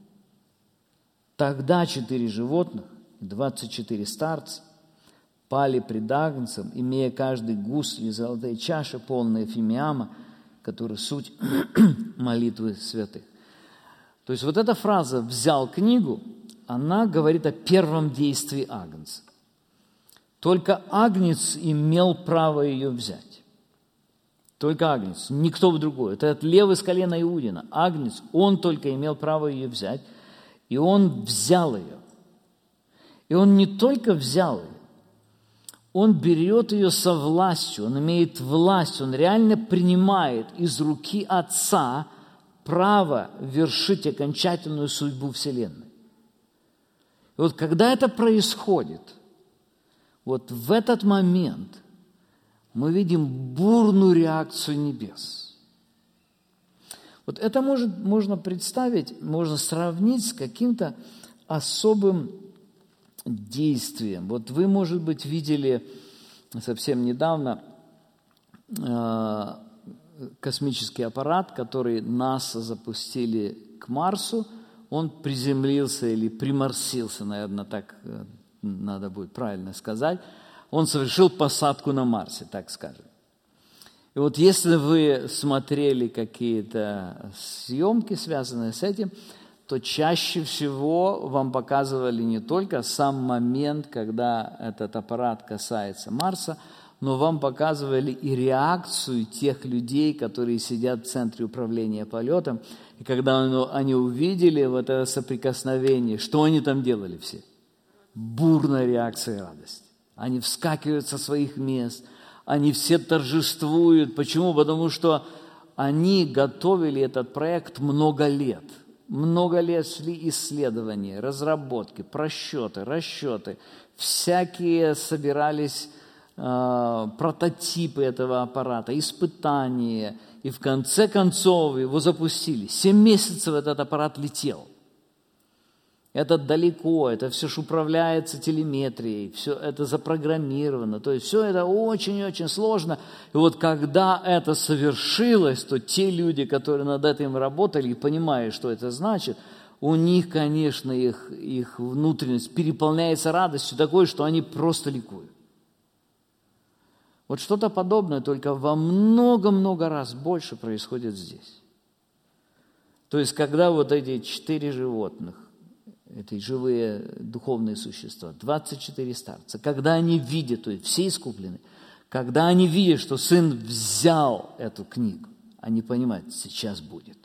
тогда 4 животных, 24 старца пали пред агнцем, имея каждый гусли и золотые чаши, полные фимиама, которые суть молитвы святых». То есть вот эта фраза «взял книгу», она говорит о первом действии агнца. Только агнец имел право ее взять. Только агнец, никто другой. Это лев из колена Иудина. Агнец, он только имел право ее взять, и он взял ее. И он не только взял ее, он берет ее со властью, он имеет власть, он реально принимает из руки Отца право вершить окончательную судьбу вселенной. И вот когда это происходит, вот в этот момент мы видим бурную реакцию небес. Вот это можно представить, можно сравнить с каким-то особым действием. Вот вы, может быть, видели совсем недавно космический аппарат, который НАСА запустили к Марсу. Он приземлился или приморсился, наверное, так надо будет правильно сказать. Он совершил посадку на Марсе, так скажем. И вот если вы смотрели какие-то съемки, связанные с этим, то чаще всего вам показывали не только сам момент, когда этот аппарат касается Марса, но вам показывали и реакцию тех людей, которые сидят в центре управления полетом. И когда они увидели вот это соприкосновение, что они там делали все? Бурная реакция и радость. Они вскакивают со своих мест, они все торжествуют. Почему? Потому что они готовили этот проект много лет. Много лет шли исследования, разработки, просчеты, расчеты. Всякие собирались прототипы этого аппарата, испытания. И в конце концов его запустили. 7 месяцев этот аппарат летел. Это далеко, это все же управляется телеметрией, все это запрограммировано. То есть все это очень-очень сложно. И вот когда это совершилось, то те люди, которые над этим работали и понимают, что это значит, у них, конечно, их внутренность переполняется радостью такой, что они просто ликуют. Вот что-то подобное, только во много-много раз больше происходит здесь. То есть, когда вот эти 4 животных, эти живые духовные существа, 24 старца, когда они видят, то есть все искуплены, когда они видят, что Сын взял эту книгу, они понимают, сейчас будет.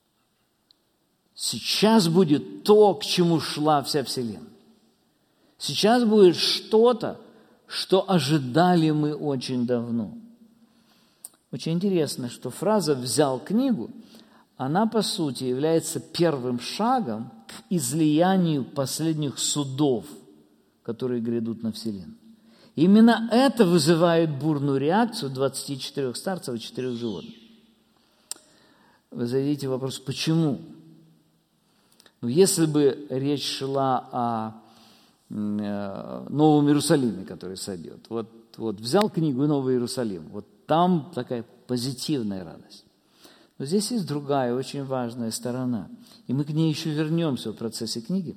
Сейчас будет то, к чему шла вся Вселенная. Сейчас будет что-то, что ожидали мы очень давно. Очень интересно, что фраза «взял книгу», она, по сути, является первым шагом к излиянию последних судов, которые грядут на Вселенную. Именно это вызывает бурную реакцию 24 старцев и 4 животных. Вы зададите вопрос, почему? Ну, если бы речь шла о Новом Иерусалиме, который сойдет, вот взял книгу «Новый Иерусалим», вот там такая позитивная радость. Но здесь есть другая, очень важная сторона, и мы к ней еще вернемся в процессе книги.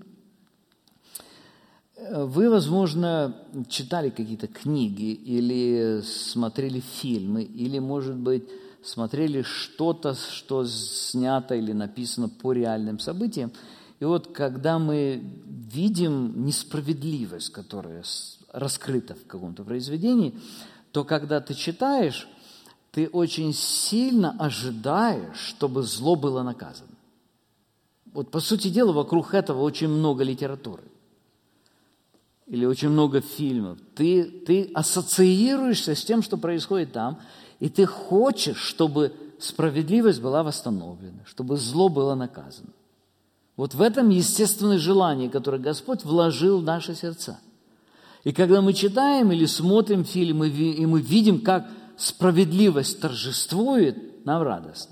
Вы, возможно, читали какие-то книги или смотрели фильмы, или, может быть, смотрели что-то, что снято или написано по реальным событиям. И вот когда мы видим несправедливость, которая раскрыта в каком-то произведении, то когда ты читаешь, ты очень сильно ожидаешь, чтобы зло было наказано. Вот, по сути дела, вокруг этого очень много литературы. Или очень много фильмов. Ты ассоциируешься с тем, что происходит там, и ты хочешь, чтобы справедливость была восстановлена, чтобы зло было наказано. Вот в этом естественное желание, которое Господь вложил в наши сердца. И когда мы читаем или смотрим фильмы, и мы видим, как справедливость торжествует, нам радостно.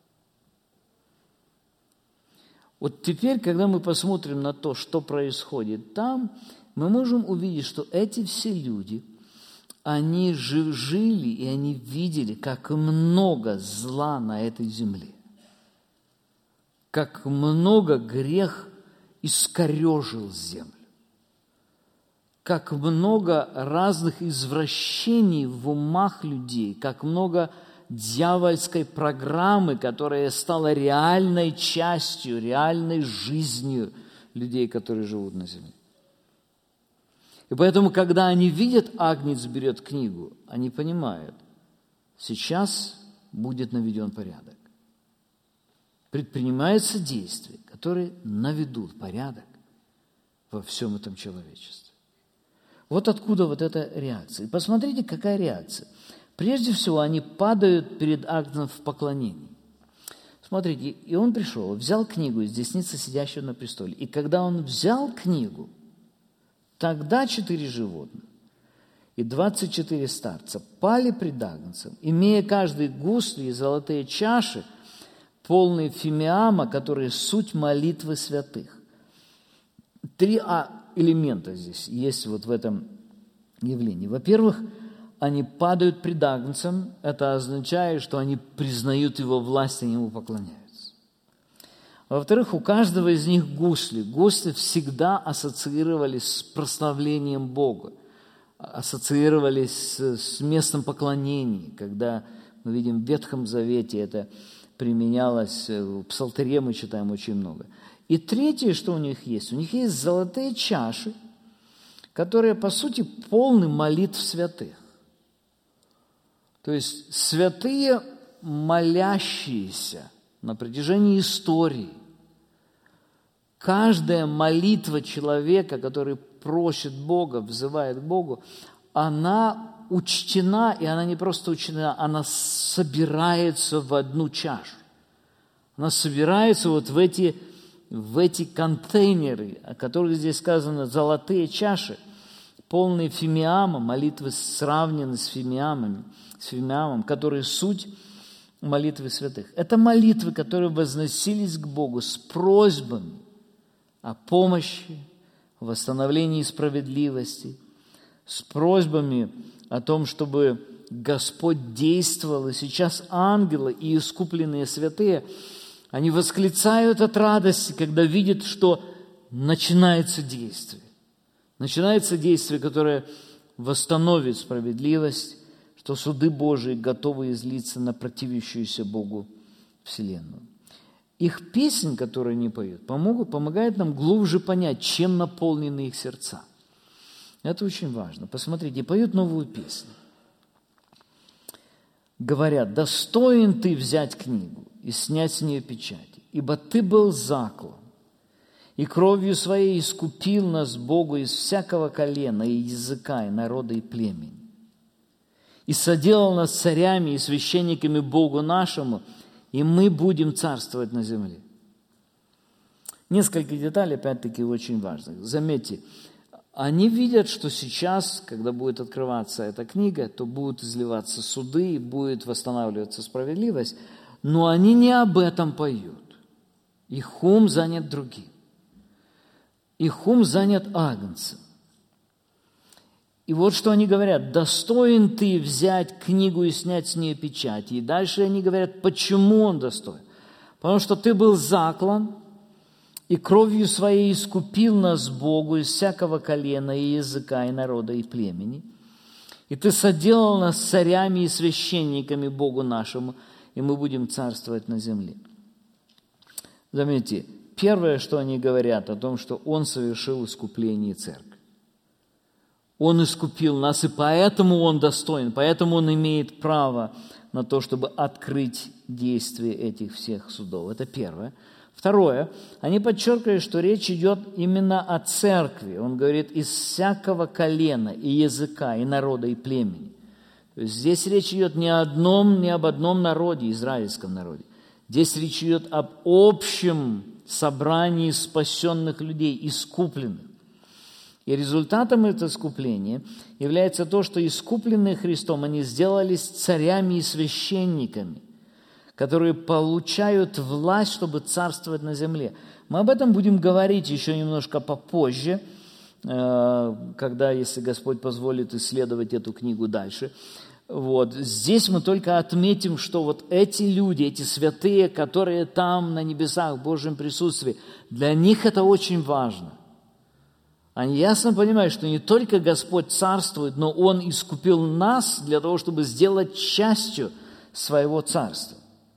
Вот теперь, когда мы посмотрим на то, что происходит там, мы можем увидеть, что эти все люди, они жили и они видели, как много зла на этой земле, как много грех искорежил землю, как много разных извращений в умах людей, как много дьявольской программы, которая стала реальной частью, реальной жизнью людей, которые живут на земле. И поэтому, когда они видят, Агнец берет книгу, они понимают, сейчас будет наведен порядок. Предпринимаются действия, которые наведут порядок во всем этом человечестве. Вот откуда вот эта реакция. И посмотрите, какая реакция. Прежде всего, они падают перед Агнцем в поклонении. Смотрите, и он пришел, взял книгу из десницы сидящего на престоле. И когда он взял книгу, тогда 4 животных и 24 старца пали пред Агнцем, имея каждый гусли и золотые чаши, полные фимиама, которые суть молитвы святых. 3 элемента здесь есть вот в этом явлении. Во-первых, они падают пред Агнцем, это означает, что они признают его власть и ему поклоняются. Во-вторых, у каждого из них гусли. Гусли всегда ассоциировались с прославлением Бога, ассоциировались с местом поклонения. Когда мы видим в Ветхом Завете, это применялось, в Псалтыре мы читаем очень много. И третье, что у них есть золотые чаши, которые, по сути, полны молитв святых. То есть святые, молящиеся на протяжении истории. Каждая молитва человека, который просит Бога, взывает к Богу, она учтена, и она не просто учтена, она собирается в одну чашу. Она собирается вот в эти контейнеры, о которых здесь сказано, золотые чаши, полные фимиама, молитвы сравнены с фимиамом, которые суть молитвы святых. Это молитвы, которые возносились к Богу с просьбами о помощи, о восстановлении справедливости, с просьбами о том, чтобы Господь действовал. И сейчас ангелы и искупленные святые, они восклицают от радости, когда видят, что начинается действие. Начинается действие, которое восстановит справедливость, что суды Божии готовы излиться на противящуюся Богу вселенную. Их песнь, которую они поют, помогает нам глубже понять, чем наполнены их сердца. Это очень важно. Посмотрите, поют новую песню. Говорят: достоин ты взять книгу и снять с нее печати, ибо ты был заклан, и кровью своей искупил нас Богу из всякого колена, и языка, и народа, и племени. И соделал нас царями и священниками Богу нашему, и мы будем царствовать на земле. Несколько деталей, опять-таки, очень важных. Заметьте, они видят, что сейчас, когда будет открываться эта книга, то будут изливаться суды, будет восстанавливаться справедливость, но они не об этом поют. Их ум занят другим. Их ум занят Агнцем. И вот что они говорят: достоин ты взять книгу и снять с нее печати. И дальше они говорят, почему он достоин. Потому что ты был заклан, и кровью своей искупил нас Богу из всякого колена, и языка, и народа, и племени. И ты соделал нас царями и священниками Богу нашему, и мы будем царствовать на земле. Заметьте, первое, что они говорят, о том, что Он совершил искупление церкви. Он искупил нас, и поэтому Он достоин, поэтому Он имеет право на то, чтобы открыть действие этих всех судов. Это первое. Второе, они подчеркивают, что речь идет именно о церкви. Он говорит: из всякого колена, и языка, и народа, и племени. То есть здесь речь идет не об одном народе, израильском народе. Здесь речь идет об общем собрании спасенных людей, искупленных. И результатом этого искупления является то, что искупленные Христом, они сделались царями и священниками, которые получают власть, чтобы царствовать на земле. Мы об этом будем говорить еще немножко попозже, когда, если Господь позволит, исследовать эту книгу дальше. Вот. Здесь мы только отметим, что вот эти люди, эти святые, которые там на небесах в Божьем присутствии, для них это очень важно. Они ясно понимают, что не только Господь царствует, но Он искупил нас для того, чтобы сделать частью своего царства.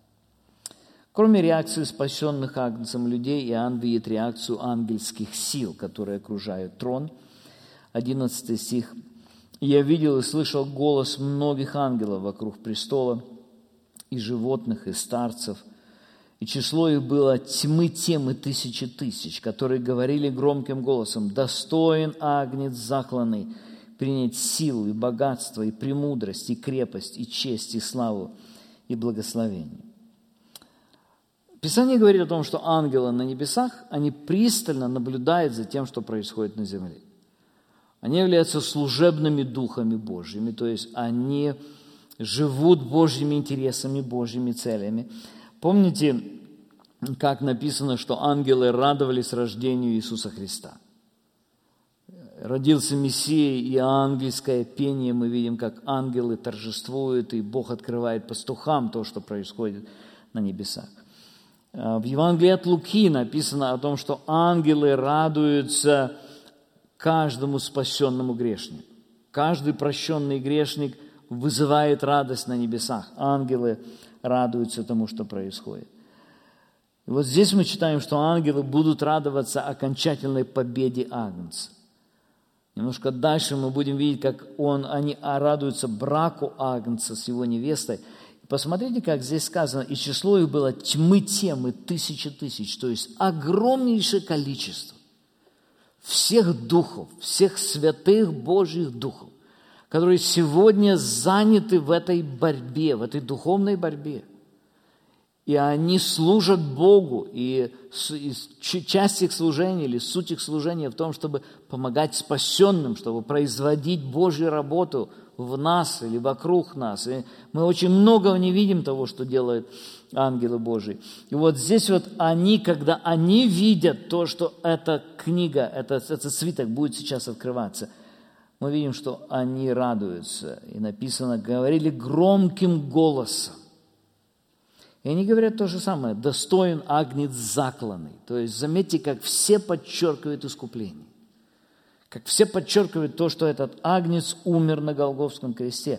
Кроме реакции спасенных Агнцем людей, Иоанн видит реакцию ангельских сил, которые окружают трон. 11 стих. «Я видел и слышал голос многих ангелов вокруг престола, и животных, и старцев, и число их было тьмы тем и тысячи тысяч, которые говорили громким голосом: достоин Агнец закланный принять силу и богатство, и премудрость, и крепость, и честь, и славу, и благословение». Писание говорит о том, что ангелы на небесах, они пристально наблюдают за тем, что происходит на земле. Они являются служебными духами Божьими, то есть они живут Божьими интересами, Божьими целями. Помните, как написано, что ангелы радовались рождению Иисуса Христа? Родился Мессия, и ангельское пение, мы видим, как ангелы торжествуют, и Бог открывает пастухам то, что происходит на небесах. В Евангелии от Луки написано о том, что ангелы радуются каждому спасенному грешнику. Каждый прощенный грешник вызывает радость на небесах. Ангелы радуются тому, что происходит. И вот здесь мы читаем, что ангелы будут радоваться окончательной победе Агнца. Немножко дальше мы будем видеть, как они радуются браку Агнца с его невестой. Посмотрите, как здесь сказано: и число их было тьмы тем и тысячи тысяч, то есть огромнейшее количество всех духов, всех святых Божьих духов, которые сегодня заняты в этой борьбе, в этой духовной борьбе. И они служат Богу, и часть их служения или суть их служения в том, чтобы помогать спасенным, чтобы производить Божью работу в нас или вокруг нас. И мы очень много не видим того, что делают ангелы Божии. И вот здесь вот они, когда они видят то, что эта книга, этот свиток будет сейчас открываться, мы видим, что они радуются. И написано, говорили громким голосом. И они говорят то же самое: достоин Агнец закланный. То есть заметьте, как все подчеркивают искупление. Как все подчеркивают то, что этот Агнец умер на Голгофском кресте.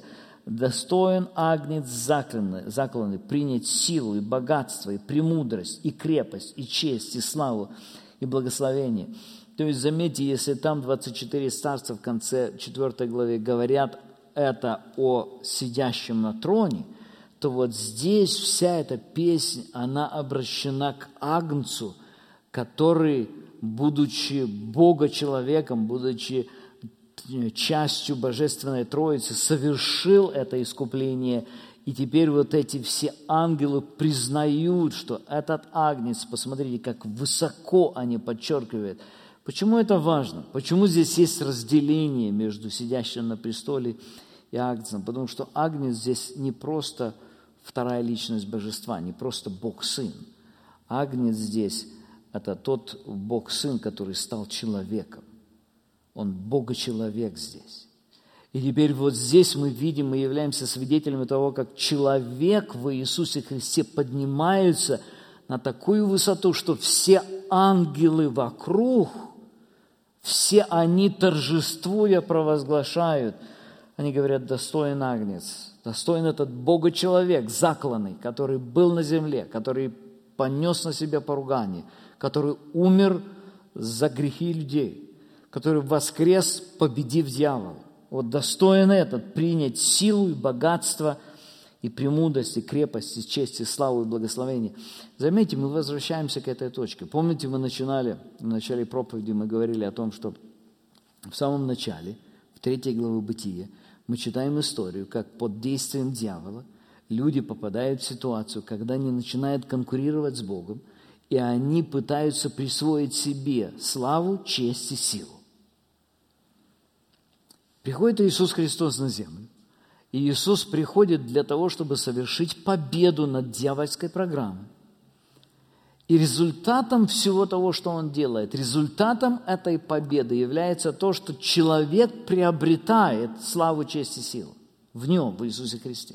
Достоин агнец закланный принять силу и богатство, и премудрость, и крепость, и честь, и славу, и благословение. То есть, заметьте, если там 24 старца в конце 4 главе говорят это о сидящем на троне, то вот здесь вся эта песня, она обращена к Агнцу, который, будучи Бога-человеком, будучи частью Божественной Троицы, совершил это искупление. И теперь вот эти все ангелы признают, что этот Агнец, посмотрите, как высоко они подчеркивают. Почему это важно? Почему здесь есть разделение между сидящим на престоле и Агнцем? Потому что Агнец здесь не просто вторая личность Божества, не просто Бог-Сын. Агнец здесь – это тот Бог-Сын, который стал человеком. Он Бога-человек здесь. И теперь вот здесь мы видим, мы являемся свидетелями того, как человек в Иисусе Христе поднимается на такую высоту, что все ангелы вокруг, все они, торжествуя, провозглашают. Они говорят: достоин Агнец, достоин этот Бога-человек, закланный, который был на земле, который понес на себя поругание, который умер за грехи людей, который воскрес, победив дьявола. Вот достоин этот принять силу и богатство, и премудрость, и крепость, и честь, и славу, и благословение. Заметьте, мы возвращаемся к этой точке. Помните, в начале проповеди мы говорили о том, что в самом начале, в 3 главе Бытия, мы читаем историю, как под действием дьявола люди попадают в ситуацию, когда они начинают конкурировать с Богом, и они пытаются присвоить себе славу, честь и силу. Приходит Иисус Христос на землю, и Иисус приходит для того, чтобы совершить победу над дьявольской программой. И результатом всего того, что Он делает, результатом этой победы является то, что человек приобретает славу, честь и силу в Нем, в Иисусе Христе.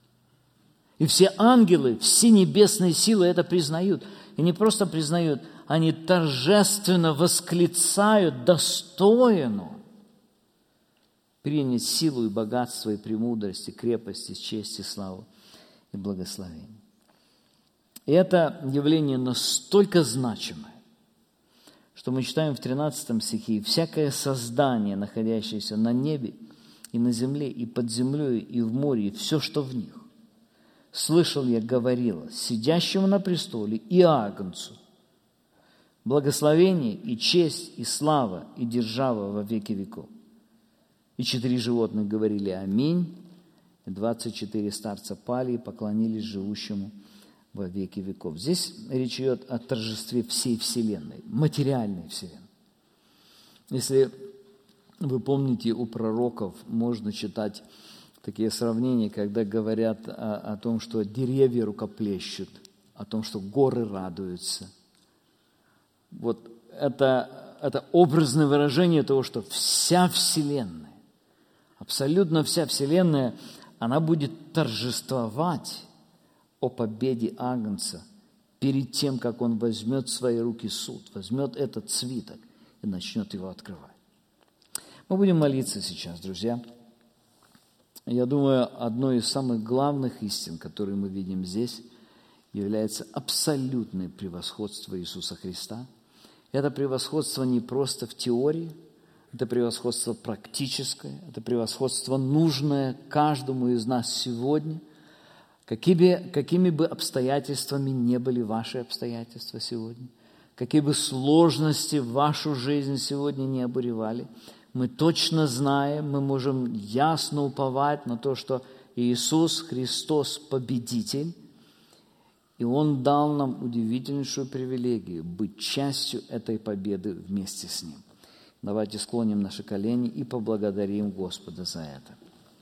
И все ангелы, все небесные силы это признают. И не просто признают, они торжественно восклицают: достоин Он принять силу и богатство, и премудрость, и крепость, и честь, и славу, и благословение. И это явление настолько значимое, что мы читаем в 13 стихе: «Всякое создание, находящееся на небе, и на земле, и под землей, и в море, и все, что в них, слышал я, говорила сидящему на престоле и Агнцу: благословение, и честь, и слава, и держава во веки веков. И 4 животных говорили: аминь. И 24 старца пали и поклонились живущему во веки веков». Здесь речь идет о торжестве всей Вселенной, материальной Вселенной. Если вы помните, у пророков можно читать такие сравнения, когда говорят о том, что деревья рукоплещут, о том, что горы радуются. Вот это образное выражение того, что вся Вселенная, абсолютно вся Вселенная, она будет торжествовать о победе Агнца перед тем, как Он возьмет в свои руки суд, возьмет этот свиток и начнет его открывать. Мы будем молиться сейчас, друзья. Я думаю, одной из самых главных истин, которые мы видим здесь, является абсолютное превосходство Иисуса Христа. Это превосходство не просто в теории, это превосходство практическое, это превосходство нужное каждому из нас сегодня. Какими бы обстоятельствами не были ваши обстоятельства сегодня, какие бы сложности в вашу жизнь сегодня не обуревали, мы точно знаем, мы можем ясно уповать на то, что Иисус Христос победитель, и Он дал нам удивительнейшую привилегию быть частью этой победы вместе с Ним. Давайте склоним наши колени и поблагодарим Господа за это.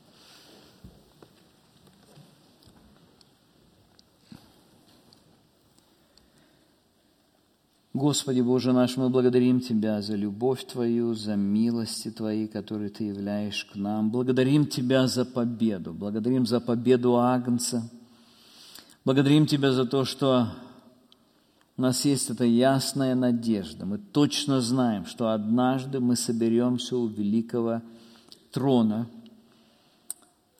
Господи Боже наш, мы благодарим Тебя за любовь Твою, за милости Твои, которые Ты являешь к нам. Благодарим Тебя за победу Агнца. Благодарим Тебя за то, что у нас есть эта ясная надежда. Мы точно знаем, что однажды мы соберемся у великого трона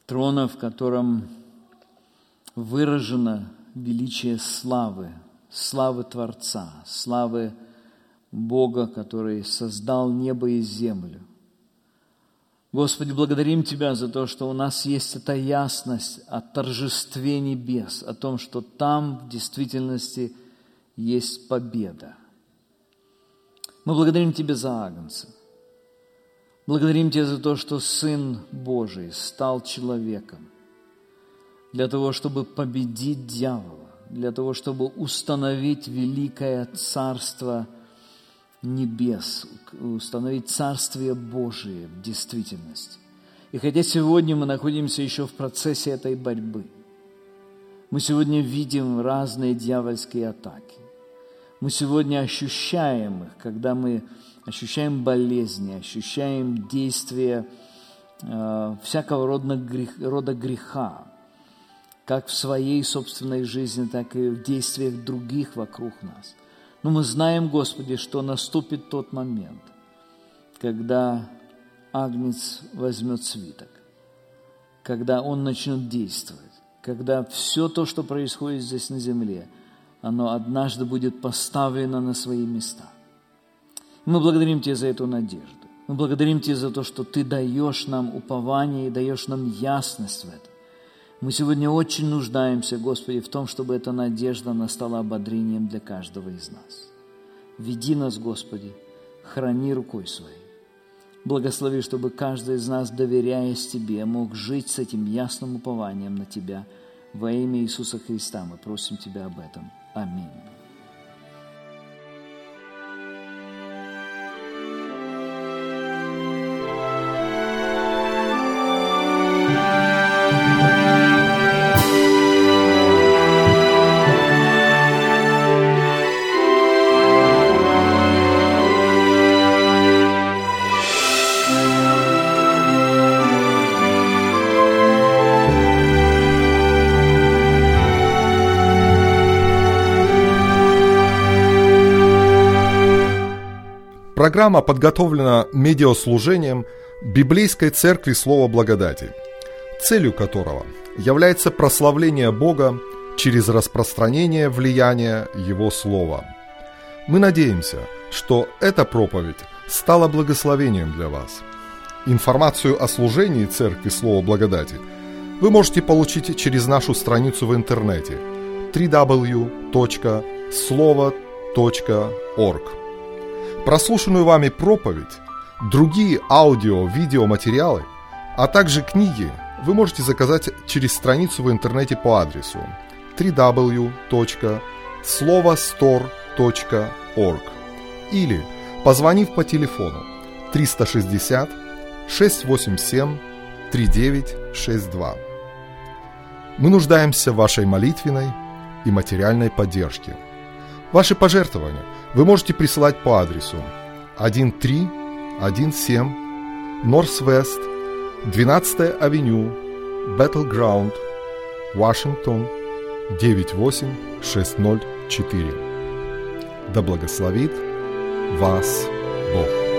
трона, в котором выражено величие славы Творца, славы Бога, который создал небо и землю. Господи, благодарим Тебя за то, что у нас есть эта ясность о торжестве небес, о том, что там в действительности есть победа. Мы благодарим Тебя за Агнца. Благодарим Тебя за то, что Сын Божий стал человеком для того, чтобы победить дьявола, для того, чтобы установить великое царство небес, установить Царствие Божие в действительности. И хотя сегодня мы находимся еще в процессе этой борьбы, мы сегодня видим разные дьявольские атаки. Мы сегодня ощущаем их, когда мы ощущаем болезни, ощущаем действия всякого рода греха, как в своей собственной жизни, так и в действиях других вокруг нас. Но мы знаем, Господи, что наступит тот момент, когда Агнец возьмет свиток, когда Он начнет действовать, когда все то, что происходит здесь на земле, оно однажды будет поставлено на свои места. Мы благодарим Тебя за эту надежду. Мы благодарим Тебя за то, что Ты даешь нам упование и даешь нам ясность в этом. Мы сегодня очень нуждаемся, Господи, в том, чтобы эта надежда стала ободрением для каждого из нас. Веди нас, Господи, храни рукой Своей. Благослови, чтобы каждый из нас, доверяясь Тебе, мог жить с этим ясным упованием на Тебя. Во имя Иисуса Христа мы просим Тебя об этом. Аминь. Программа подготовлена медиаслужением Библейской Церкви Слова Благодати, целью которого является прославление Бога через распространение влияния Его Слова. Мы надеемся, что эта проповедь стала благословением для вас. Информацию о служении Церкви Слова Благодати вы можете получить через нашу страницу в интернете www.slovo.org. Прослушанную вами проповедь, другие аудио-видеоматериалы, а также книги вы можете заказать через страницу в интернете по адресу www.slovostore.org или позвонив по телефону 360 687 3962. Мы нуждаемся в вашей молитвенной и материальной поддержке. Ваши пожертвования вы можете присылать по адресу 1317 Northwest 12-я авеню, Battleground, Вашингтон, 98604. Да благословит вас Бог.